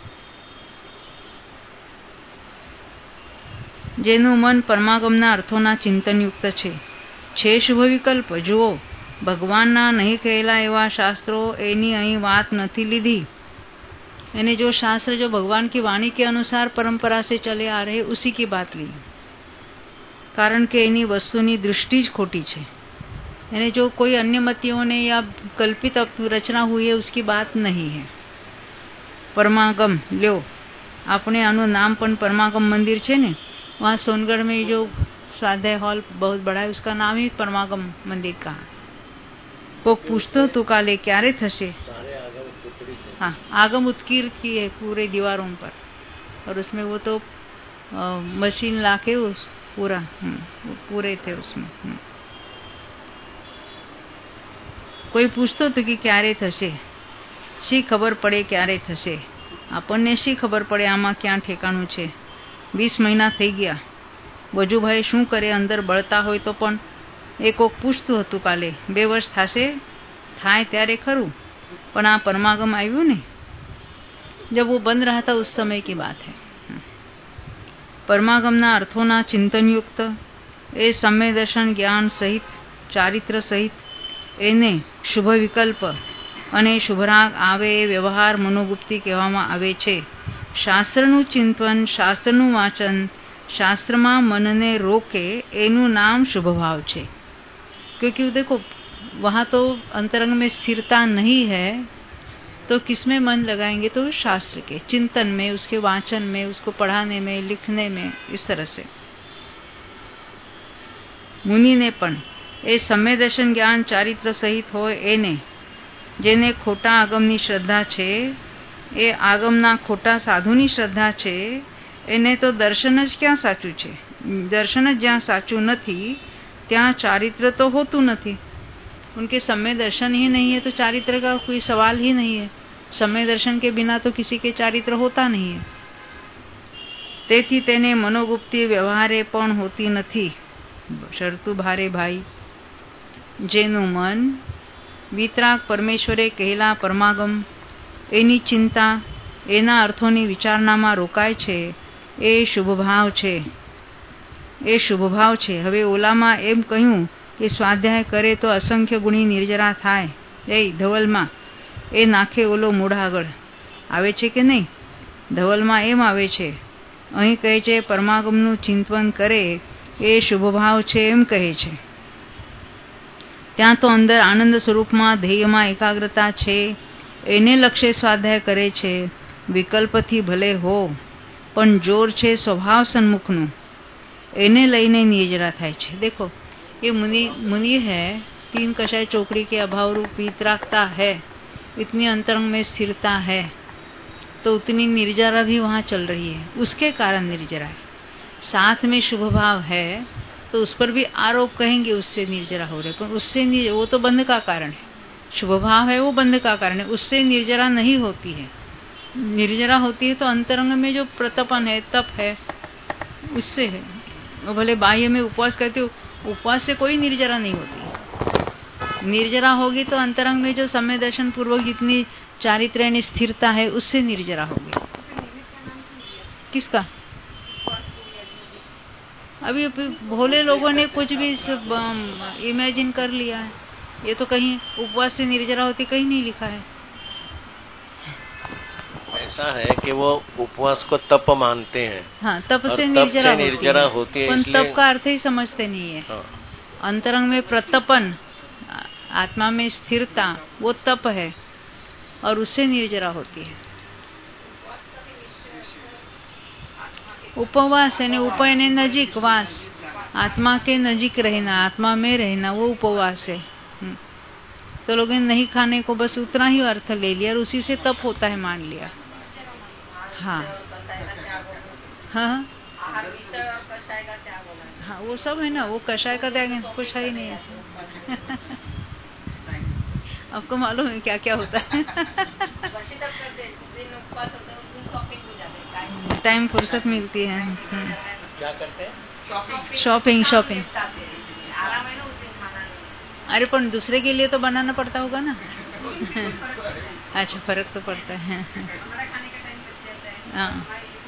S1: જેનું મન પરમાગમના અર્થોના ચિંતનયુક્ત છે. છે શુભ વિકલ્પ જુઓ, ભગવાનના નહીં કહેલા એવા શાસ્ત્રો એની અહીં વાત નથી લીધી. यानी जो शास्त्र जो भगवान की वाणी के अनुसार परंपरा से चले आ रहे उसी की बात ली, कारण के एनी वस्तुनी दृष्टि ज खोटी छे. यानी जो कोई अन्य मतियों ने या कल्पित रचना हुई है उसकी बात नहीं है. परमागम ल्यो, आपने आनु नाम पण परमागम मंदिर छे ने, वहाँ सोनगढ़ में जो स्वाध्याय हॉल बहुत बड़ा है, उसका नाम ही परमागम मंदिर का. को पूछतो तू काले क्यारे थशे. हाँ, आगम उत्कीर्त की है पूरे दीवारों पर, और उसमें वो तो आ, मशीन लाके उस पूरा वो पूरे थे उसमें. કોઈ પૂછતો તો કે ક્યારે થશે, શી ખબર પડે ક્યારે થશે. આપણને શી ખબર પડે આમાં ક્યાં ઠેકાણું છે. વીસ મહિના થઈ ગયા, વજુભાઈ શું કરે અંદર બળતા હોય તો પણ એ કોક પૂછતું હતું કાલે, બે વર્ષ થશે, થાય ત્યારે ખરું, પણ આ પરમાગમ આવ્યું ને, जब वो बंद रहा था उस समय की बात है. परमागमना अर्थोना चिंतनयुक्त ए सम्य दर्शन ज्ञान सहित, चारित्र सहित, એને શુભ વિકલ્પ અને શુભરાગ આવે એ વ્યવહાર મનોગુપ્તિ કહેવામાં આવે છે. શાસ્ત્રનું ચિંતન, શાસ્ત્રનું વાંચન, शास्त्रमा मन ने रोके एनु नाम शुभ भाव छे. क्योंकि देखो वहां तो अंतरंग में स्थिरता नहीं है, तो किसमें मन लगाएंगे? तो शास्त्र के चिंतन में, उसके वाचन में, उसको पढ़ाने में, लिखने में. इस तरह से मुनि ने पण ए सम्य दर्शन ज्ञान चारित्र सहित होय एने, जेने खोटा आगमनी श्रद्धा छे, ए आगमना खोटा साधुनी श्रद्धा छे, એને તો દર્શન જ ક્યાં સાચું છે? દર્શન જ જ્યાં સાચું નથી ત્યાં ચારિત્ર તો હોતું નથી. उनके समय दर्शन ही नहीं है तो चारित्र का कोई सवाल ही नहीं है. समय दर्शन के बिना तो किसी के चारित्र होता नहीं है. તેથી તેને મનોગુપ્તિ વ્યવહારે પણ હોતી નથી. શરતુ ભારે ભાઈ, જેનું મન વિતરાગ પરમેશ્વરે કહેલા પરમાગમ, એની ચિંતા, એના અર્થોની વિચારણામાં રોકાય છે, એ શુભ ભાવ છે. એ શુભ ભાવ છે. હવે ઓલામાં એમ કહ્યું કે સ્વાધ્યાય કરે તો અસંખ્ય ગુણી નિર્જરા થાય. એ ધવલમાં એ નાખે ઓલો મોઢા આગળ આવે છે કે નહીં? ધવલમાં એમ આવે છે. અહીં કહે છે પરમાગમનું ચિંતન કરે એ શુભ ભાવ છે એમ કહે છે. ત્યાં તો અંદર આનંદ સ્વરૂપમાં ધ્યેયમાં એકાગ્રતા છે, એને લક્ષ્ય સ્વાધ્યાય કરે છે. વિકલ્પથી ભલે હો, પણ જોર છે સ્વભાવ સન્મુખનું, એને લઈને નિર્જરા થાય છે. देखो ये मुनि मुनि है, तीन कषाय चौकड़ी के अभाव रूप वितरागता है, इतनी अंतरंग में स्थिरता है, तो उतनी निर्जरा भी वहां चल रही है, उसके कारण निर्जरा है. साथ में शुभ भाव है तो उस पर भी आरोप कहेंगे उससे निर्जरा हो रहे, पर उससे वो तो बंध का कारण है. शुभ भाव है वो बंध का कारण है, उससे निर्जरा नहीं होती है. निर्जरा होती है तो अंतरंग में जो प्रतपन है, तप है, उससे है. वो भले बाह्य में उपवास करते हो, उपवास से कोई निर्जरा नहीं होती. निर्जरा होगी तो अंतरंग में जो समय दर्शन पूर्वक जितनी चारित्र्य स्थिरता है, उससे निर्जरा होगी. किसका? अभी भोले लोगों ने कुछ भी इमेजिन कर लिया है. ये तो कहीं उपवास से निर्जरा होती कहीं नहीं लिखा है.
S2: ऐसा है कि वो उपवास को तप मानते हैं.
S1: हाँ, तप से निर्जरा होती,
S2: निर्जरा होती है.
S1: इसलिए तप का अर्थ ही समझते नहीं है. हाँ. अंतरंग में प्रतपन, आत्मा में स्थिरता, वो तप है और उससे निर्जरा होती है. उपवास है, उपय ने नजीक वास, आत्मा के नजीक रहना, आत्मा में रहना, वो उपवास है. तो लोगों ने नहीं खाने को बस उतना ही अर्थ ले लिया और उसी से तप होता है मान लिया. हाँ हाँ हाँ, वो सब है ना, वो कषाय का त्याग कुछ है ही नहीं है. आपको मालूम है क्या क्या होता है? टाइम फुर्सत मिलती है.
S2: क्या करते हैं?
S1: Shopping shopping. अरे पर दूसरे के लिए तो बनाना पड़ता होगा ना. अच्छा, फर्क तो पड़ता है. हाँ.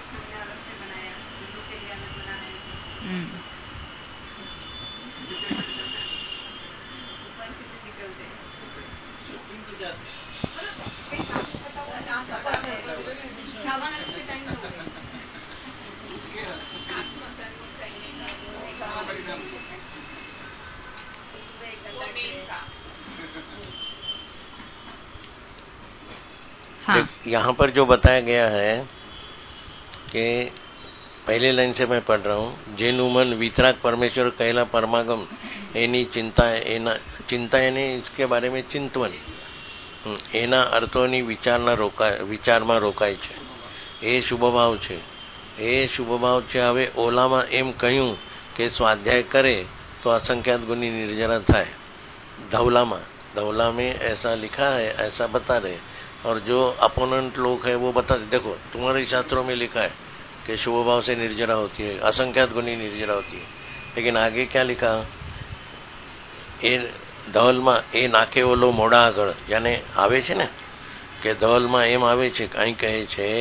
S1: हाँ.
S2: यहाँ पर जो बताया गया है कि पहले लाइन से मैं पढ़ रहा हूँ. जेनु मन वितराग परमेश्वर कहला परमागम, एनी चिंता एना चिंता एने इसके बारे में चिंतवन, एना अर्थोनी विचारना रोका विचाરમાં રોકાય છે. એ શુભ ભાવ છે. એ શુભ ભાવ છે. હવે ઓલામાં એમ કહ્યું કે સ્વાધ્યાય કરે तो असंख्यात गुणी निर्जरा था. धवला में धवला में ऐसा लिखा है, ऐसा बता रहे. और जो अपोनेंट लोग है वो बता दे, देखो तुम्हारे शास्त्रों में लिखा है कि शुभ भाव से निर्जरा होती है, असंख्यात गुणी निर्जरा होती है. लेकिन आगे क्या लिखा? ए धवल में ए नाखे ओलो मोड़ा आगळ, यानी आवे छे ने के धवल में एम आवे छे, कहीं कहे छे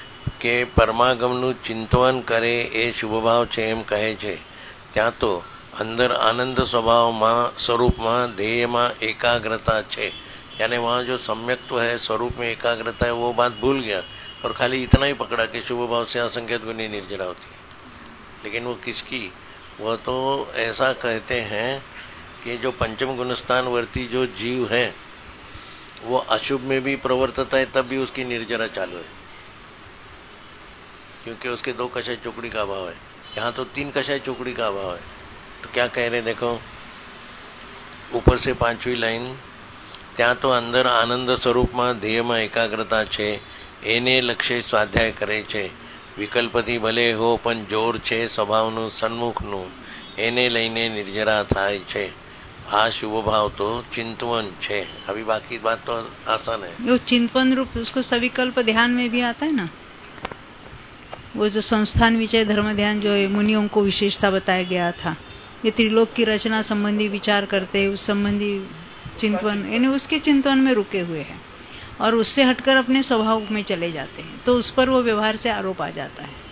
S2: के परमागमનું ચિંતન કરે એ શુભ ભાવ છે એમ કહે છે. ત્યાં તો અંદર આનંદ સ્વભાવમાં સ્વરૂપમાં ધ્યેયમાં एकाग्रता છે, यानी वहाँ जो सम्यक्त्व है, स्वरूप में एकाग्रता है, वो बात भूल गया और खाली इतना ही पकड़ा कि शुभ भाव से असंख्यत गुणी निर्जरा होती है। लेकिन वो किसकी, वह तो ऐसा कहते हैं कि जो पंचम गुणस्थान वर्ती जो जीव है वो अशुभ में भी प्रवर्तता है, तब भी उसकी निर्जरा चालू है, क्योंकि उसके दो कषाय चौकड़ी का अभाव है। यहाँ तो तीन कषाय चौकड़ी का अभाव है। तो क्या कह रहे, देखो ऊपर से पांचवी लाइन, ત્યાં તો અંદર આનંદ સ્વરૂપમાં ધ્યેયમાં એકાગ્રતા છે, એને લક્ષ્ય સ્વાધ્યાય કરે છે, વિકલ્પથી ભલે હો પણ જોર છે સ્વભાવનું સન્મુખનું, એને લઈને નિર્જરા થાય છે। આ શુભ ભાવ तो चिंतवन છે। अभी बाकी बात तो आसान है।
S1: वो चिंतवन रूप उसको सविकल्प ध्यान में भी आता है ना, वो जो संस्थान विषय धर्म ध्यान जो है मुनियों को विशेषता बताया गया था। ये त्रिलोक की रचना संबंधी विचार करते, उस संबंधी चिंतवन, यानी उसके चिंतवन में रुके हुए हैं और उससे हटकर अपने स्वभाव में चले जाते हैं, तो उस पर वो व्यवहार से आरोप आ जाता है।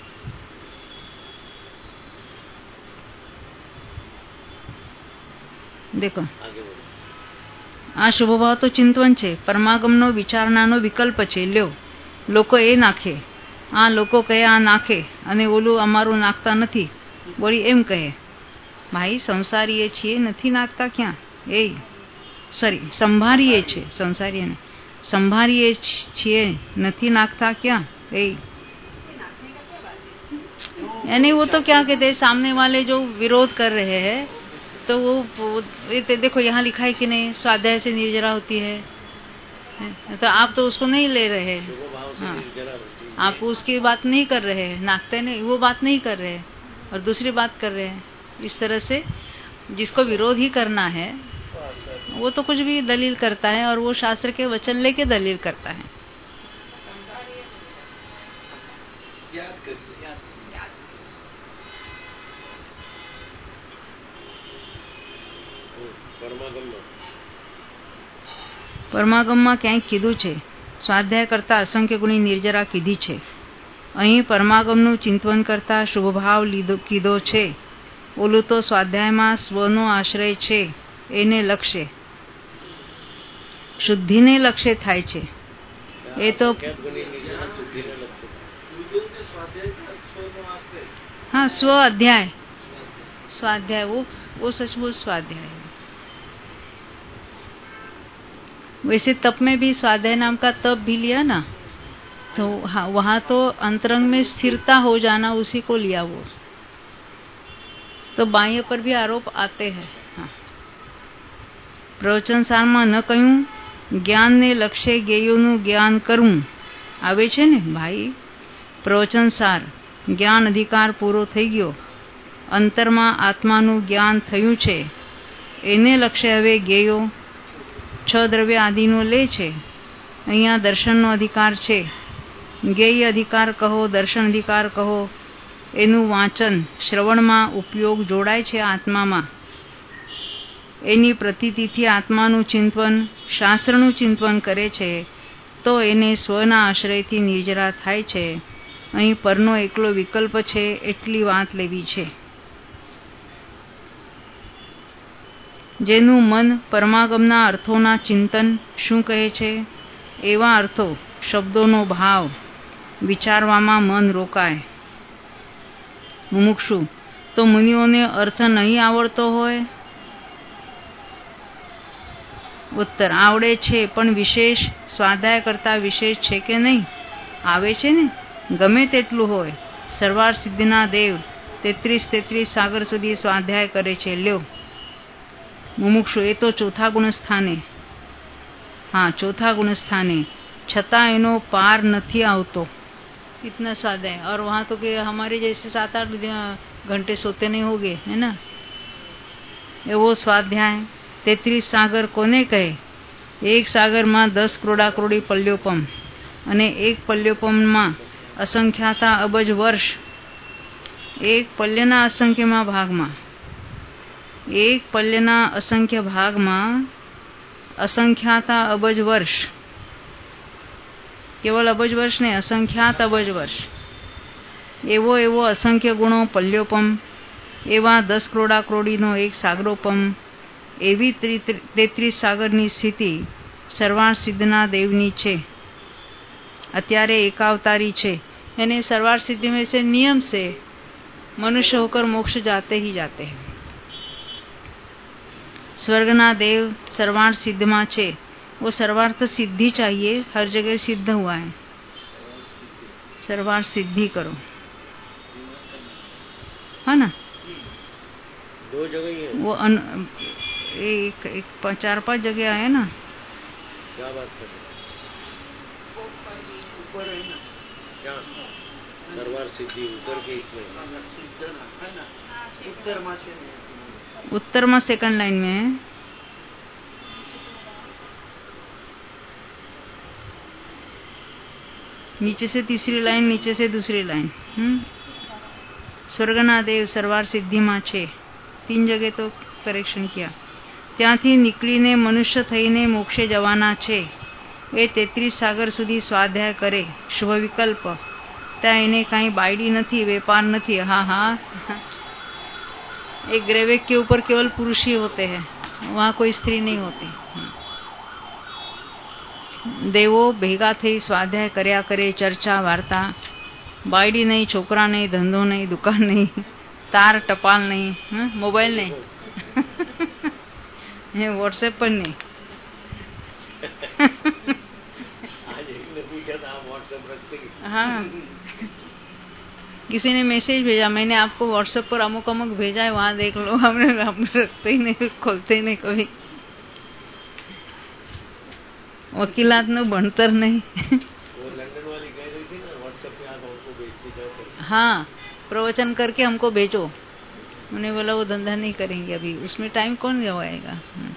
S1: देखो आ शुभ भाव तो चिंतवन છે, પરમાગમનો વિચારણાનો વિકલ્પ છે। લ્યો લોકો એ નાખે, આ લોકો કહે આ નાખે અને ઓલું અમારું નાખતા નથી, વળી એમ કહે ભાઈ સંસારીએ છીએ, નથી નાખતા ક્યાં, એ સોરી સંભારીએ છે, સંસારીએ ને સંભારીએ છીએ, નથી નાખતા ક્યાં, એ यानी वो तो क्या कहते हैं, सामने वाले जो विरोध कर रहे हैं तो वो, वो देखो यहाँ लिखा है कि नहीं स्वाध्याय से निर्जरा होती है, तो आप तो उसको नहीं ले रहे हैं। हाँ, आप उसकी बात नहीं कर रहे हैं, नाकते नहीं, वो बात नहीं कर रहे हैं और दूसरी बात कर रहे हैं। इस तरह से जिसको विरोध ही करना है वो तो कुछ भी दलील करता है और वो शास्त्र के वचन लेके दलील करता है। પરમાગમમાં ક્યાંય કીધું છે સ્વાધ્યાય કરતા અસંખ્ય ગુણી નિર્જરા કીધી છે। અહીં પરમાગમનું ચિંતન કરતા શુભભાવ લીધો કીધો છે। ઓલું તો સ્વાધ્યાયમાં સ્વનો આશ્રય છે, એને લક્ષ્ય શુદ્ધિને લક્ષ્ય થાય છે। એ તો हाँ स्व अध्याय, स्वाध्याय वो वो सचमुच स्वाध्याय है। वैसे तप में भी स्वाध्याय नाम का तप भी लिया ना, तो हाँ वहाँ तो अंतरंग में स्थिरता हो जाना उसी को लिया वो, तो बाह्य पर भी आरोप आते हैं। हाँ। प्रवचन सार में न कहूं ज्ञान ने लक्ष्य ज्ञेयोનું જ્ઞાન કરવું આવે છે ને ભાઈ। પ્રવચન સાર જ્ઞાન અધિકાર પૂરો થઈ ગયો, અંતરમાં આત્માનું જ્ઞાન થયું છે, એને લક્ષ્ય હવે જ્ઞેયો છ દ્રવ્ય આદિનો લે છે। અહીંયા દર્શનનો અધિકાર છે, જ્ઞેય અધિકાર કહો, દર્શન અધિકાર કહો, એનું વાંચન શ્રવણમાં ઉપયોગ જોડાય છે આત્મામાં। એની પ્રતીતિથી આત્માનું ચિંતન શાસ્ત્રનું ચિંતન કરે છે, તો એને સ્વના આશ્રયથી નિર્જરા થાય છે। અહીં પરનો એકલો વિકલ્પ છે એટલી વાત લેવી છે। જેનું મન પરમાગમના અર્થોના ચિંતન શું કહે છે એવા અર્થો શબ્દોનો ભાવ વિચારવામાં મન રોકાય। મુમુક્ષુ તો મુનિઓને અર્થ નહીં આવડતો હોય? ઉત્તર આવડે છે, પણ વિશેષ સ્વાધ્યાય કરતા વિશેષ છે કે નહીં? આવે છે ને, ગમે તેટલું હોય। સરવાર સિદ્ધિના દેવ તેત્રીસ તેત્રીસ સાગર સુધી સ્વાધ્યાય કરે છે। લ્યો મુમુક્ષુ એ તો ચોથા ગુણ સ્થાને, हाँ चौथा गुण स्थाने, छता एनो पार नहीं आवतो, इतना स्वाध्याय। और वहाँ तो कि हमारे जैसे सात आठ घंटे सोते नहीं होगे, है ना, ये वो स्वाध्याय। तेत्रीस सागर कोने कहे? एक सागर में दस क्रोड़ा क्रोड़ी पल्योपम अने एक पल्योपम में असंख्याता अबज वर्ष, एक पल्यना असंख्य में भाग में, एक पल्यना असंख्य भाग में असंख्याता अबज वर्ष, केवल अबज वर्ष ने असंख्यात अबज वर्ष, एवो एवो असंख्य गुणों पल्योपम એવા દસ કરોડા કરોડીનો એક સાગરોપમ એવી તેત્રીસ સાગરની સ્થિતિ સરવાળ સિદ્ધના દેવની છે. અત્યારે एकावतारी છે यानी सरवार सिद्धि में से नियम से मनुष्य होकर मोक्ष जाते ही जाते हैं. स्वर्गना देव सर्वार्थ सिद्ध में छे. वो सर्वार्थ सिद्धि चाहिए, हर जगह सिद्ध हुआ है. सर्वार्थ सिद्धि करो, है ना.
S2: दो जगह ही है
S1: वो अन, एक, एक चार पांच जगह है ना.
S2: क्या बात कर सरवार सिद्धि उत्तर के
S4: उत्तर में
S1: उत्तर में सेकंड लाइन में है. नीचे से तीसरी लाइन, नीचे से दूसरी लाइन. हम्म स्वर्गना देव सरवार सिद्धि में छे. तीन जगह तो करेक्शन किया. ત્યાંથી નીકળીને મનુષ્ય થઈને મોક્ષે જવાના છે. એ તેત્રીસ સાગર સુધી સ્વાધ્યાય કરે. શુભ વિકલ્પ. ત્યાં એને કાંઈ બાયડી નથી, વેપાર નથી. हाँ हाँ एक ग्रेवेक के ऊपर केवल पुरुष ही होते हैं, वहाँ कोई स्त्री नहीं होती. देवो ભેગા થઈ સ્વાધ્યાય કર્યા કરે, ચર્ચા વાર્તા. બાયડી નહીં, છોકરા નહીં, ધંધો નહીં, દુકાન નહીં, તાર ટપાલ નહીં, મોબાઈલ નહીં, व्हाट्सएप पर नहीं.
S2: आज एक ने पूछा था आप व्हाट्सएप रखते हैं?
S1: हाँ, किसी ने मैसेज भेजा, मैंने आपको व्हाट्सएप पर अमुक अमुक भेजा है, वहाँ देख लो. हमने हम रखते ही नहीं, खोलते ही नहीं कभी. वकीलात नो भणतर नहीं.
S2: वो लंदन वाली कह रही थी ना व्हाट्सएप पे आप हमको भेजती जाओ.
S1: हाँ, प्रवचन करके हमको भेजो. मैंने बोला वो धंधा नहीं करेंगे अभी, उसमें टाइम कौन गवाएगा.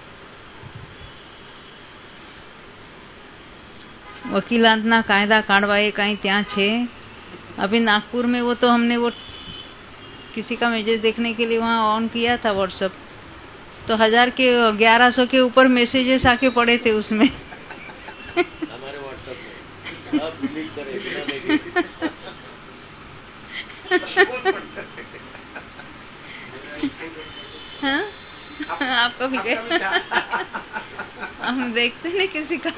S1: वकीलातना कायदा काढ़वा ए कहीं ત્યાં છે. अभी नागपुर में वो तो हमने वो किसी का मैसेज देखने के लिए वहाँ ऑन किया था व्हाट्सएप, तो हजार के ग्यारह सौ के ऊपर मैसेजेस आके पड़े थे उसमें.
S2: हमारे व्हाट्सएप में सब डिलीट करे बिना देखे.
S1: हाँ? आपका भी गया. हम देखते नहीं किसी का.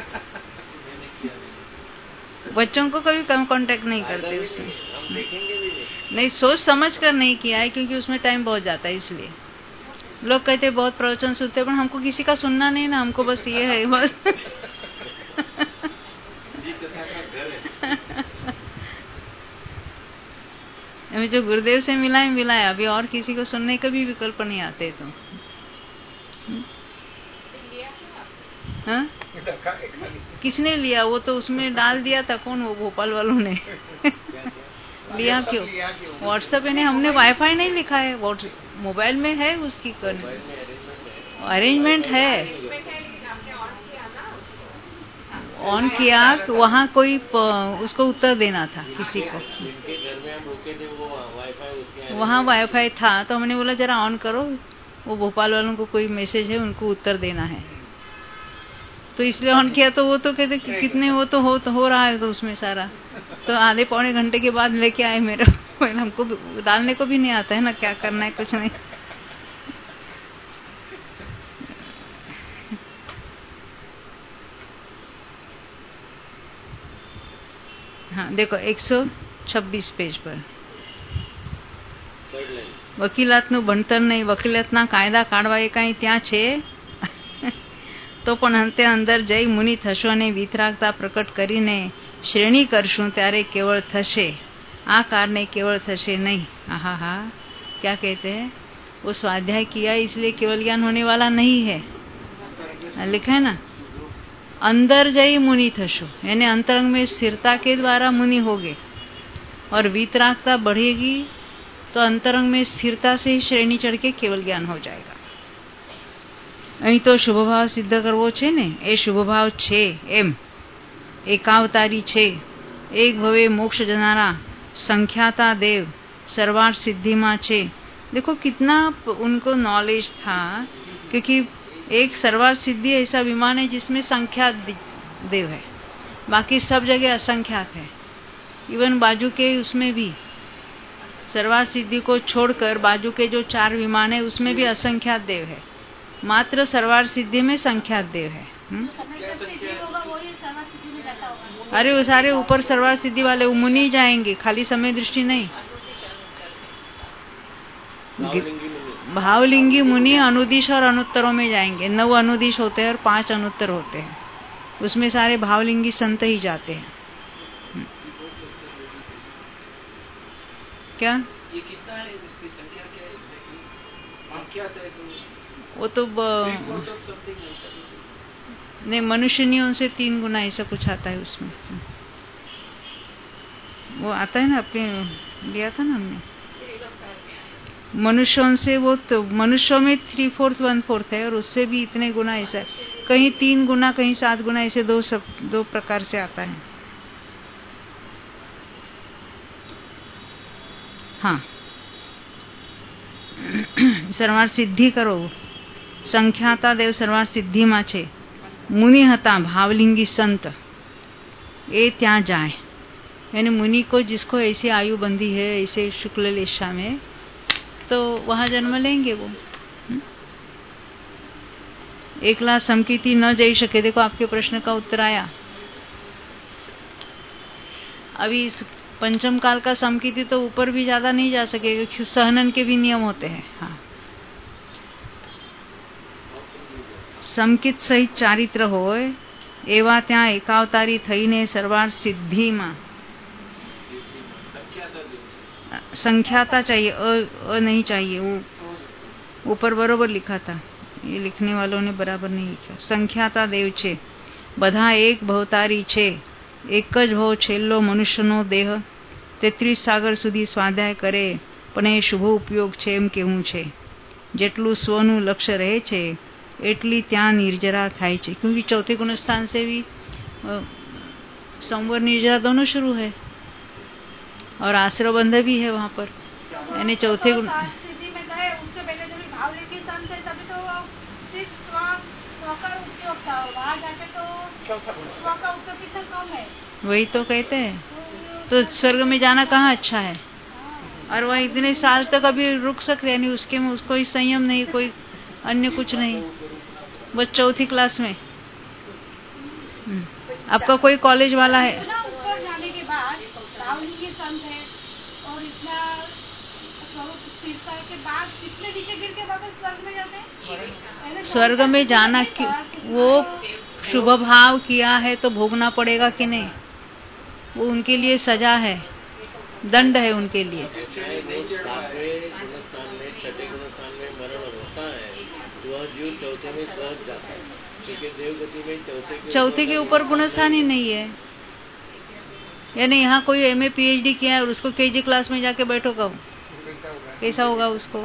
S1: बच्चों को कभी कम कांटेक्ट नहीं करते उसमें.
S2: हम देखेंगे भी नहीं.
S1: नहीं, सोच समझ कर नहीं किया है, क्योंकि उसमें टाइम बहुत जाता है. इसलिए लोग कहते हैं बहुत प्रवचन सुनते हैं, पर हमको किसी का सुनना नहीं ना. हमको बस ये है बस. अभी जो गुरुदेव से मिला है मिला है. अभी और किसी को सुनने का भी विकल्प नहीं आते. तो हाँ, किसने लिया? वो तो उसमें डाल दिया था. कौन? वो भोपाल वालों ने. लिया क्यों? व्हाट्सएप ने हमने वाईफाई नहीं लिखा है, मोबाइल में है उसकी करने अरेंजमेंट है. ऑन किया तो वहाँ कोई उसको उत्तर देना था किसी को.
S2: जिनके घर में हम रुके थे वो वाईफाई उसके
S1: वहाँ वाईफाई था, तो हमने बोला जरा ऑन करो, वो भोपाल वालों को कोई मैसेज है, उनको उत्तर देना है. तो इसलिए ऑन किया. तो वो तो कहते कि कितने वो तो हो तो हो रहा है तो उसमें सारा. तो आधे पौने घंटे के बाद लेके आए मेरे. हमको डालने को भी नहीं आता है ना, क्या करना है कुछ नहीं. हाँ देखो एक सौ छब्बीस पेज पर વકીલાતનું ભણતર નહીં, વકીલાતના કાયદા કાઢવા એ કાંઈ ત્યાં છે. તો પણ અંતે અંદર જઈ મુનિ થશો અને વિતરાગતા પ્રકટ કરીને શ્રેણી કરશું ત્યારે કેવળ થશે. આ કારણે કેવળ થશે नहीं. हाँ हाँ क्या कहते हैं? वो स्वाध्याय किया इसलिए केवल ज्ञान होने वाला नहीं है. लिखा है ना, अंदर जई मुनि थशो, यानी अंतरंग में स्थिरता के द्वारा मुनि होगे. और वितरागता बढ़ेगी तो अंतरंग में स्थिरता से ही श्रेणी चढ़ के केवल ज्ञान हो जाएगा. અહીં તો શુભભાવ સિદ્ધ કરવો છે ને, એ શુભભાવ છે એમ એકાવતારી છે. એક ભવે મોક્ષ જનારા संख्याता देव सर्वार्थ सिद्धि में छे. देखो कितना उनको नॉलेज था, क्योंकि एक सर्वार्थ सिद्धि ऐसा विमान है जिसमें संख्यात देव है, बाकी सब जगह असंख्यात है. इवन बाजू के उसमें भी सर्वार्थ सिद्धि को छोड़कर बाजू के जो चार विमान है उसमें भी असंख्यात देव है, मात्र सर्वार्थ सिद्धि में संख्यात देव है। हुँ? अरे वो सारे ऊपर सर्वार्थ सिद्धि वाले मुनि जाएंगे, खाली समय दृष्टि नहीं। भावलिंगी मुनि अनुदिश और अनुत्तरों में जाएंगे। नौ अनुदिश होते हैं और पांच अनुत्तर होते हैं, उसमें सारे भावलिंगी संत ही जाते हैं। क्या
S4: ये कितना है, इसकी संख्या क्या है, क्या है तो
S1: वो तो नहीं, मनुष्यनियों से तीन गुना ऐसा कुछ आता है उसमें। वो आता है ना, अपने लिया था ना हमने, मनुष्यों से वो तो मनुष्यों में थ्री फोर्थ वन फोर्थ है और उससे भी इतने गुना ऐसा है, कहीं तीन गुना कहीं सात गुना, ऐसे दो सब दो प्रकार से आता है। हाँ, सर्वार्थ सिद्धि करो, संख्याता देव सर्वार्थ सिद्धि માં છે। मुनि हता भावलिंगी संत ए त्या जाए, यानी मुनि को जिसको ऐसी आयु बंधी है ऐसे शुक्ल लेशा में, तो वहां जन्म लेंगे वो। एकला समकीति न जा सके। देखो आपके प्रश्न का उत्तर आया। अभी इस पंचम काल का समकीति तो ऊपर भी ज्यादा नहीं जा सकेगा, सहनन के भी नियम होते हैं। हाँ, समकित सहित चारित्र होय एवा त्या एकावतारी थईने सर्वार्थ सिद्धि में संख्याता चाहिए, अ, अ नहीं चाहिए, वो ऊपर बरोबर लिखा था, ये लिखने वालों ने बराबर नहीं लिखा। संख्याता देव छे, बधा एक भवतारी छे, एक ज भव छेल्लो मनुष्यनो देह, तेत्रीस सागर सुधी स्वाध्याय करे पण ए शुभ उपयोग छे एम केवुं छे। जेटलू स्वनु लक्ष्य रहे छे एटली त्या निर्जरा थाय छे, क्योंकि चौथे गुण स्थान से भी संवर निर्जरा दोनों शुरू है और आश्रबंध भी है वहां पर, यानी चौथे गुण वही तो कहते हैं। तो स्वर्ग में जाना कहाँ अच्छा है, और वह इतने साल तक अभी रुक सकते, यानी उसके में उसको कोई संयम नहीं, कोई अन्य कुछ नहीं, बस चौथी क्लास में। आपका कोई कॉलेज वाला है
S5: ऊपर जाने के बाद के संत है और इतना के बाद कितने नीचे गिर के वापस स्वर्ग में जाते हैं।
S1: स्वर्ग में जाना कि वो शुभ भाव किया है तो भोगना पड़ेगा कि नहीं, वो उनके लिए सजा है, दंड है उनके लिए।
S2: छठे गुणस्थान में मरण होता है तो वह जीव चौथे में सहज जाता है, क्योंकि देवगति में चौथे के
S1: चौथे के ऊपर गुणस्थान ही नहीं है। यानी यहाँ कोई एमए पीएचडी किया है और उसको केजी क्लास में जाके बैठो कहो, कैसा होगा उसको?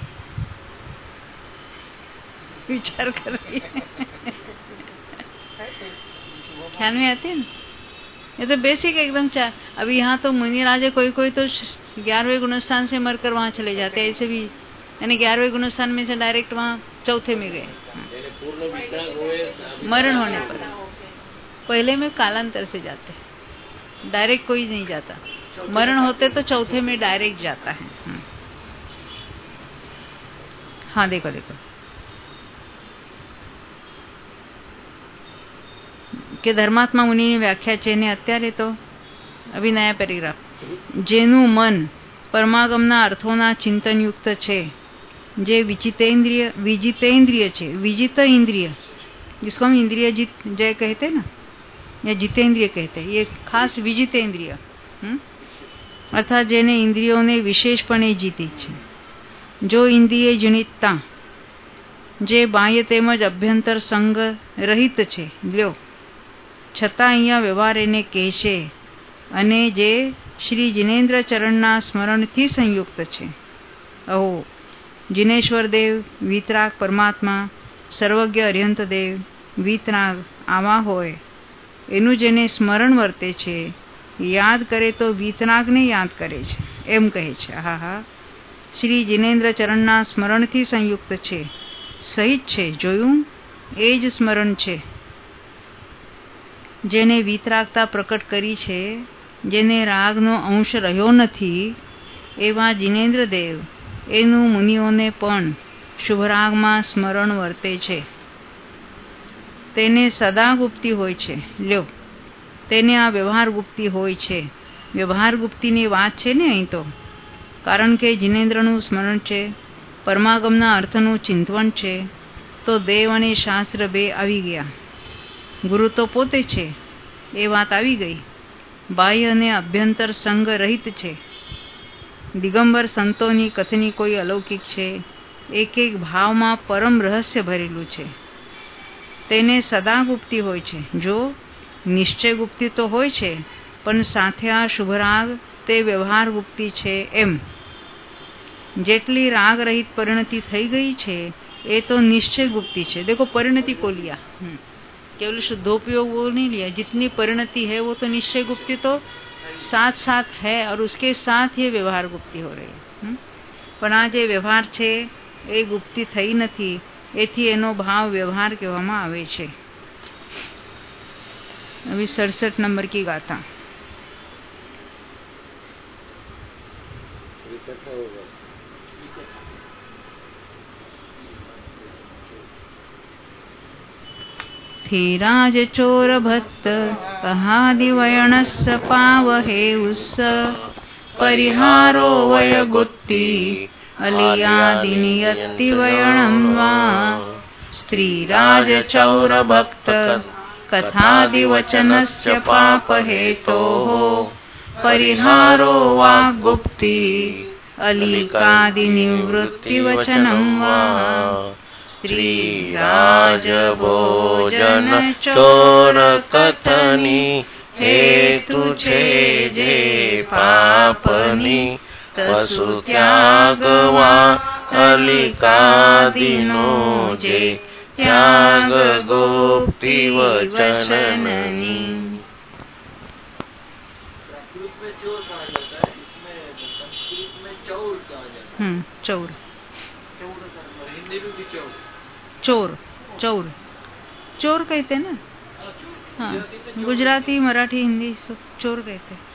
S1: विचार कर रही है। ख्याल में आते हैं ना, ये तो बेसिक एकदम चार। अभी यहाँ तो मुनि राजे कोई कोई तो ग्यारहवें गुणस्थान से मरकर वहां चले जाते हैं, ऐसे भी, यानी ग्यारहवें गुणस्थान में से डायरेक्ट वहां चौथे में गए मरण होने पर। पहले में कालांतर से जाते, डायरेक्ट कोई नहीं जाता, मरण होते तो चौथे में डायरेक्ट जाता है। हाँ देखो देखो કે ધર્માત્મા મુનિની વ્યાખ્યા છે ને અત્યારે તો અભી નયા પેરેગ્રાફ, જેનું મન પરમાગમના અર્થોના ચિંતનયુક્ત છે, જે વિચિતેન્દ્રિય વિજિતેન્દ્રિય છે, विजित इंद्रिय जिसको हम इंद्रिय जित जय कहते हैं ना, या जितेंद्रिय कहते हैं, ये खास विजितेंद्रिय अर्थात जेने इंद्रियों ने विशेषपणे जीती છે, जो इंद्रिय जनितता જે બાહ્ય તેમજ અભ્યંતર સંગ રહિત છે, લ્યો છતાં અહીંયા વ્યવહાર એને કહેશે, અને જે શ્રી જિનેન્દ્ર ચરણના સ્મરણથી સંયુક્ત છે। અહો जिनेश्वर देव वीतराग परमात्मा सर्वज्ञ अरिहंत देव वीतराग आवा होय एनु जेने स्मरण वर्ते छे, याद करे तो वीतराग ने याद करे छे एम कहे छे। हा हा श्री जिनेन्द्र चरणना स्मरणथी संयुक्त छे, सहित छे, जोयुं ए ज स्मरण छे जेने वीतरागता प्रकट करी छे, जेने रागनो अंश रह्यो नथी એવા જિનેન્દ્ર દેવ એનું મુનિઓને પણ શુભરાગમાં સ્મરણ વર્તે છે. તેને સદા ગુપ્તી હોય છે. લ્યો, તેને આ વ્યવહાર ગુપ્તી હોય છે. વ્યવહાર ગુપ્તીની વાત છે ને અહીં તો, કારણ કે જિનેન્દ્રનું સ્મરણ છે, પરમાગમના અર્થનું ચિંતવન છે, તો દેવ અને શાસ્ત્ર બે આવી ગયા. ગુરુ તો પોતે છે એ વાત આવી ગઈ. બાહ્ય અને અભ્યંતર સંગ રહિત છે. દિગંબર સંતોની કથની કોઈ અલૌકિક છે. એક એક ભાવમાં પરમ રહસ્ય ભરેલું છે. તેને સદા ગુપ્તી હોય છે. જો નિશ્ચય ગુપ્તી તો હોય છે, પણ સાથે આ શુભરાગ તે વ્યવહાર ગુપ્તી છે. એમ જેટલી રાગ રહિત પરિણતિ થઈ ગઈ છે એ તો निश्चय गुप्ती है. देखो परिणति को लिया, केवल शुद्धोपयोग वो नहीं लिया. जितनी परिणति है वो तो निश्चय गुप्ती तो साथ साथ है और उसके साथ ये व्यवहार गुप्ती हो रही है. पण आ जे व्यवहार છે એ ગુપ્તી થઈ નથી, એથી એનો ભાવ વ્યવહાર કહેવામાં આવે છે. अभी सड़सठ नंबर की गाथा. धीराज चोर भक्त कहादिवयणस्य पावहे उस्स परिहारो वय गुत्ति अलियादिनियत्ति वयणं वा. स्त्रीराज चौर भक्त कथादिवचनस्य पापहेतोः परिहारो वा गुप्ति अलिकादिनिवृत्तिवचनं वा. स्त्री राज भोजन चोर कथनी हेतु छे जे पापनी पशु त्यागवा अलिकादिनो जे त्याग गुप्ति वचननी.
S4: प्राकृत में चोर कहा जाता है, इसमें संस्कृत में चौर कहा जाता है.
S1: हम्म चौर
S4: हिंदी में भी चौर
S1: चोर चौर चोर कहते हैं ना. हाँ, गुजराती मराठी हिंदी सब चोर कहते हैं.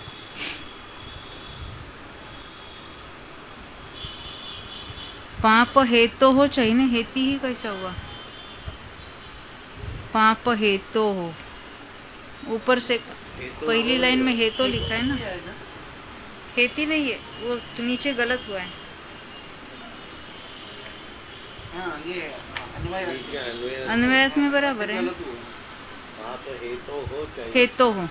S1: पाप हेतो हो चाहिए ना. हेती ही कैसा हुआ? पाप हेतो हो. ऊपर से पहली लाइन में हेतो लिखा है ना. हेती नहीं है वो, नीचे गलत हुआ है.
S4: हाँ, ये
S1: अन्वयत में बराबर है.
S2: हेतो हो चाहिए.
S1: हेतो हो.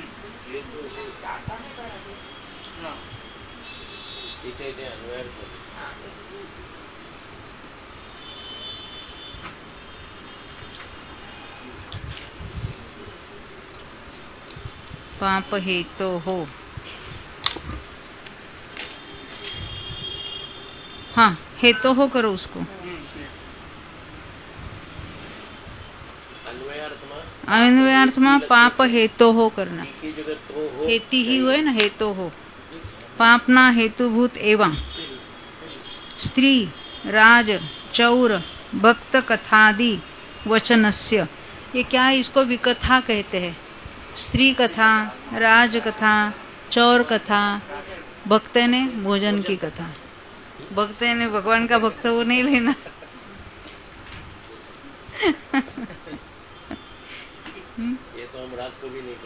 S1: पाप हेतो हो. हाँ, हेतो हो करो उसको. अन्वयार्थ में पाप हेतो हो करना. हेती ही हुए ना, हेतो हो. पापना हेतुभूत एवं स्त्री राज चौर भक्त कथादि वचनस्य. ये क्या है? इसको विकथा कहते हैं. स्त्री कथा, राज कथा, चौर कथा, भक्त ने भोजन की कथा. भक्त ने भगवान का भक्त वो नहीं लेना.
S2: ये तो हम रात को भी नहीं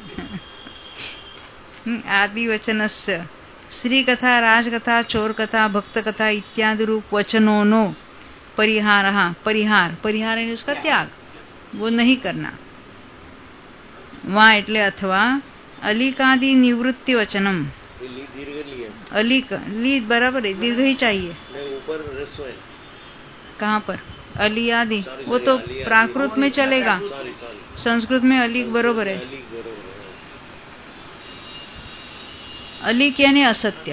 S2: करते.
S1: आदि वचनस्य श्री कथा, राज कथा, चोर कथा, भक्त कथा इत्यादि रूप वचनों नो परिहार. परिहार परिहार है उसका त्याग, वो नहीं करना. वहाँ एटले अथवा अलिकादि निवृत्ति वचनम. अलिक ली बराबर है, दीर्घ ही चाहिए.
S2: ऊपर रस्व है.
S1: कहाँ पर? अली आदि वो तो प्राकृत में चलेगा, संस्कृत में अलिक बरोबर है. अलिक यानी असत्य.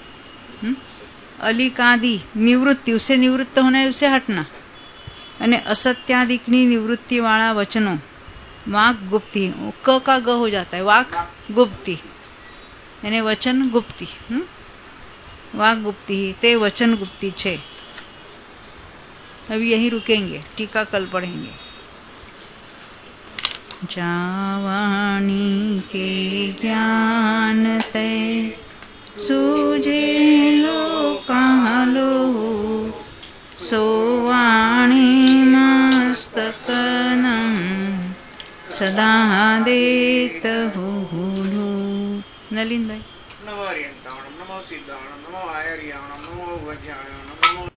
S1: अलिकादि निवृत्ति, उससे निवृत्त होना है, उससे हटना. અને असत्यादिकनी निवृत्ति वाला वचनों वाक गुप्ती. क का ग हो जाता है, वाक गुप्ती यानी वचन गुप्ती. वाक गुप्ती ही ते वचन गुप्ती छे. अभी यही रुकेंगे, टीका कल पढ़ेंगे. जावाणी के ज्ञान ते सूझे સદા દેત હો નલિનભાઈ.
S6: નમો હરિયંતાણમ, નમો સિદ્ધાણમ, નમો આયર્યાણમ, નમો વજ્યાણમ, નમો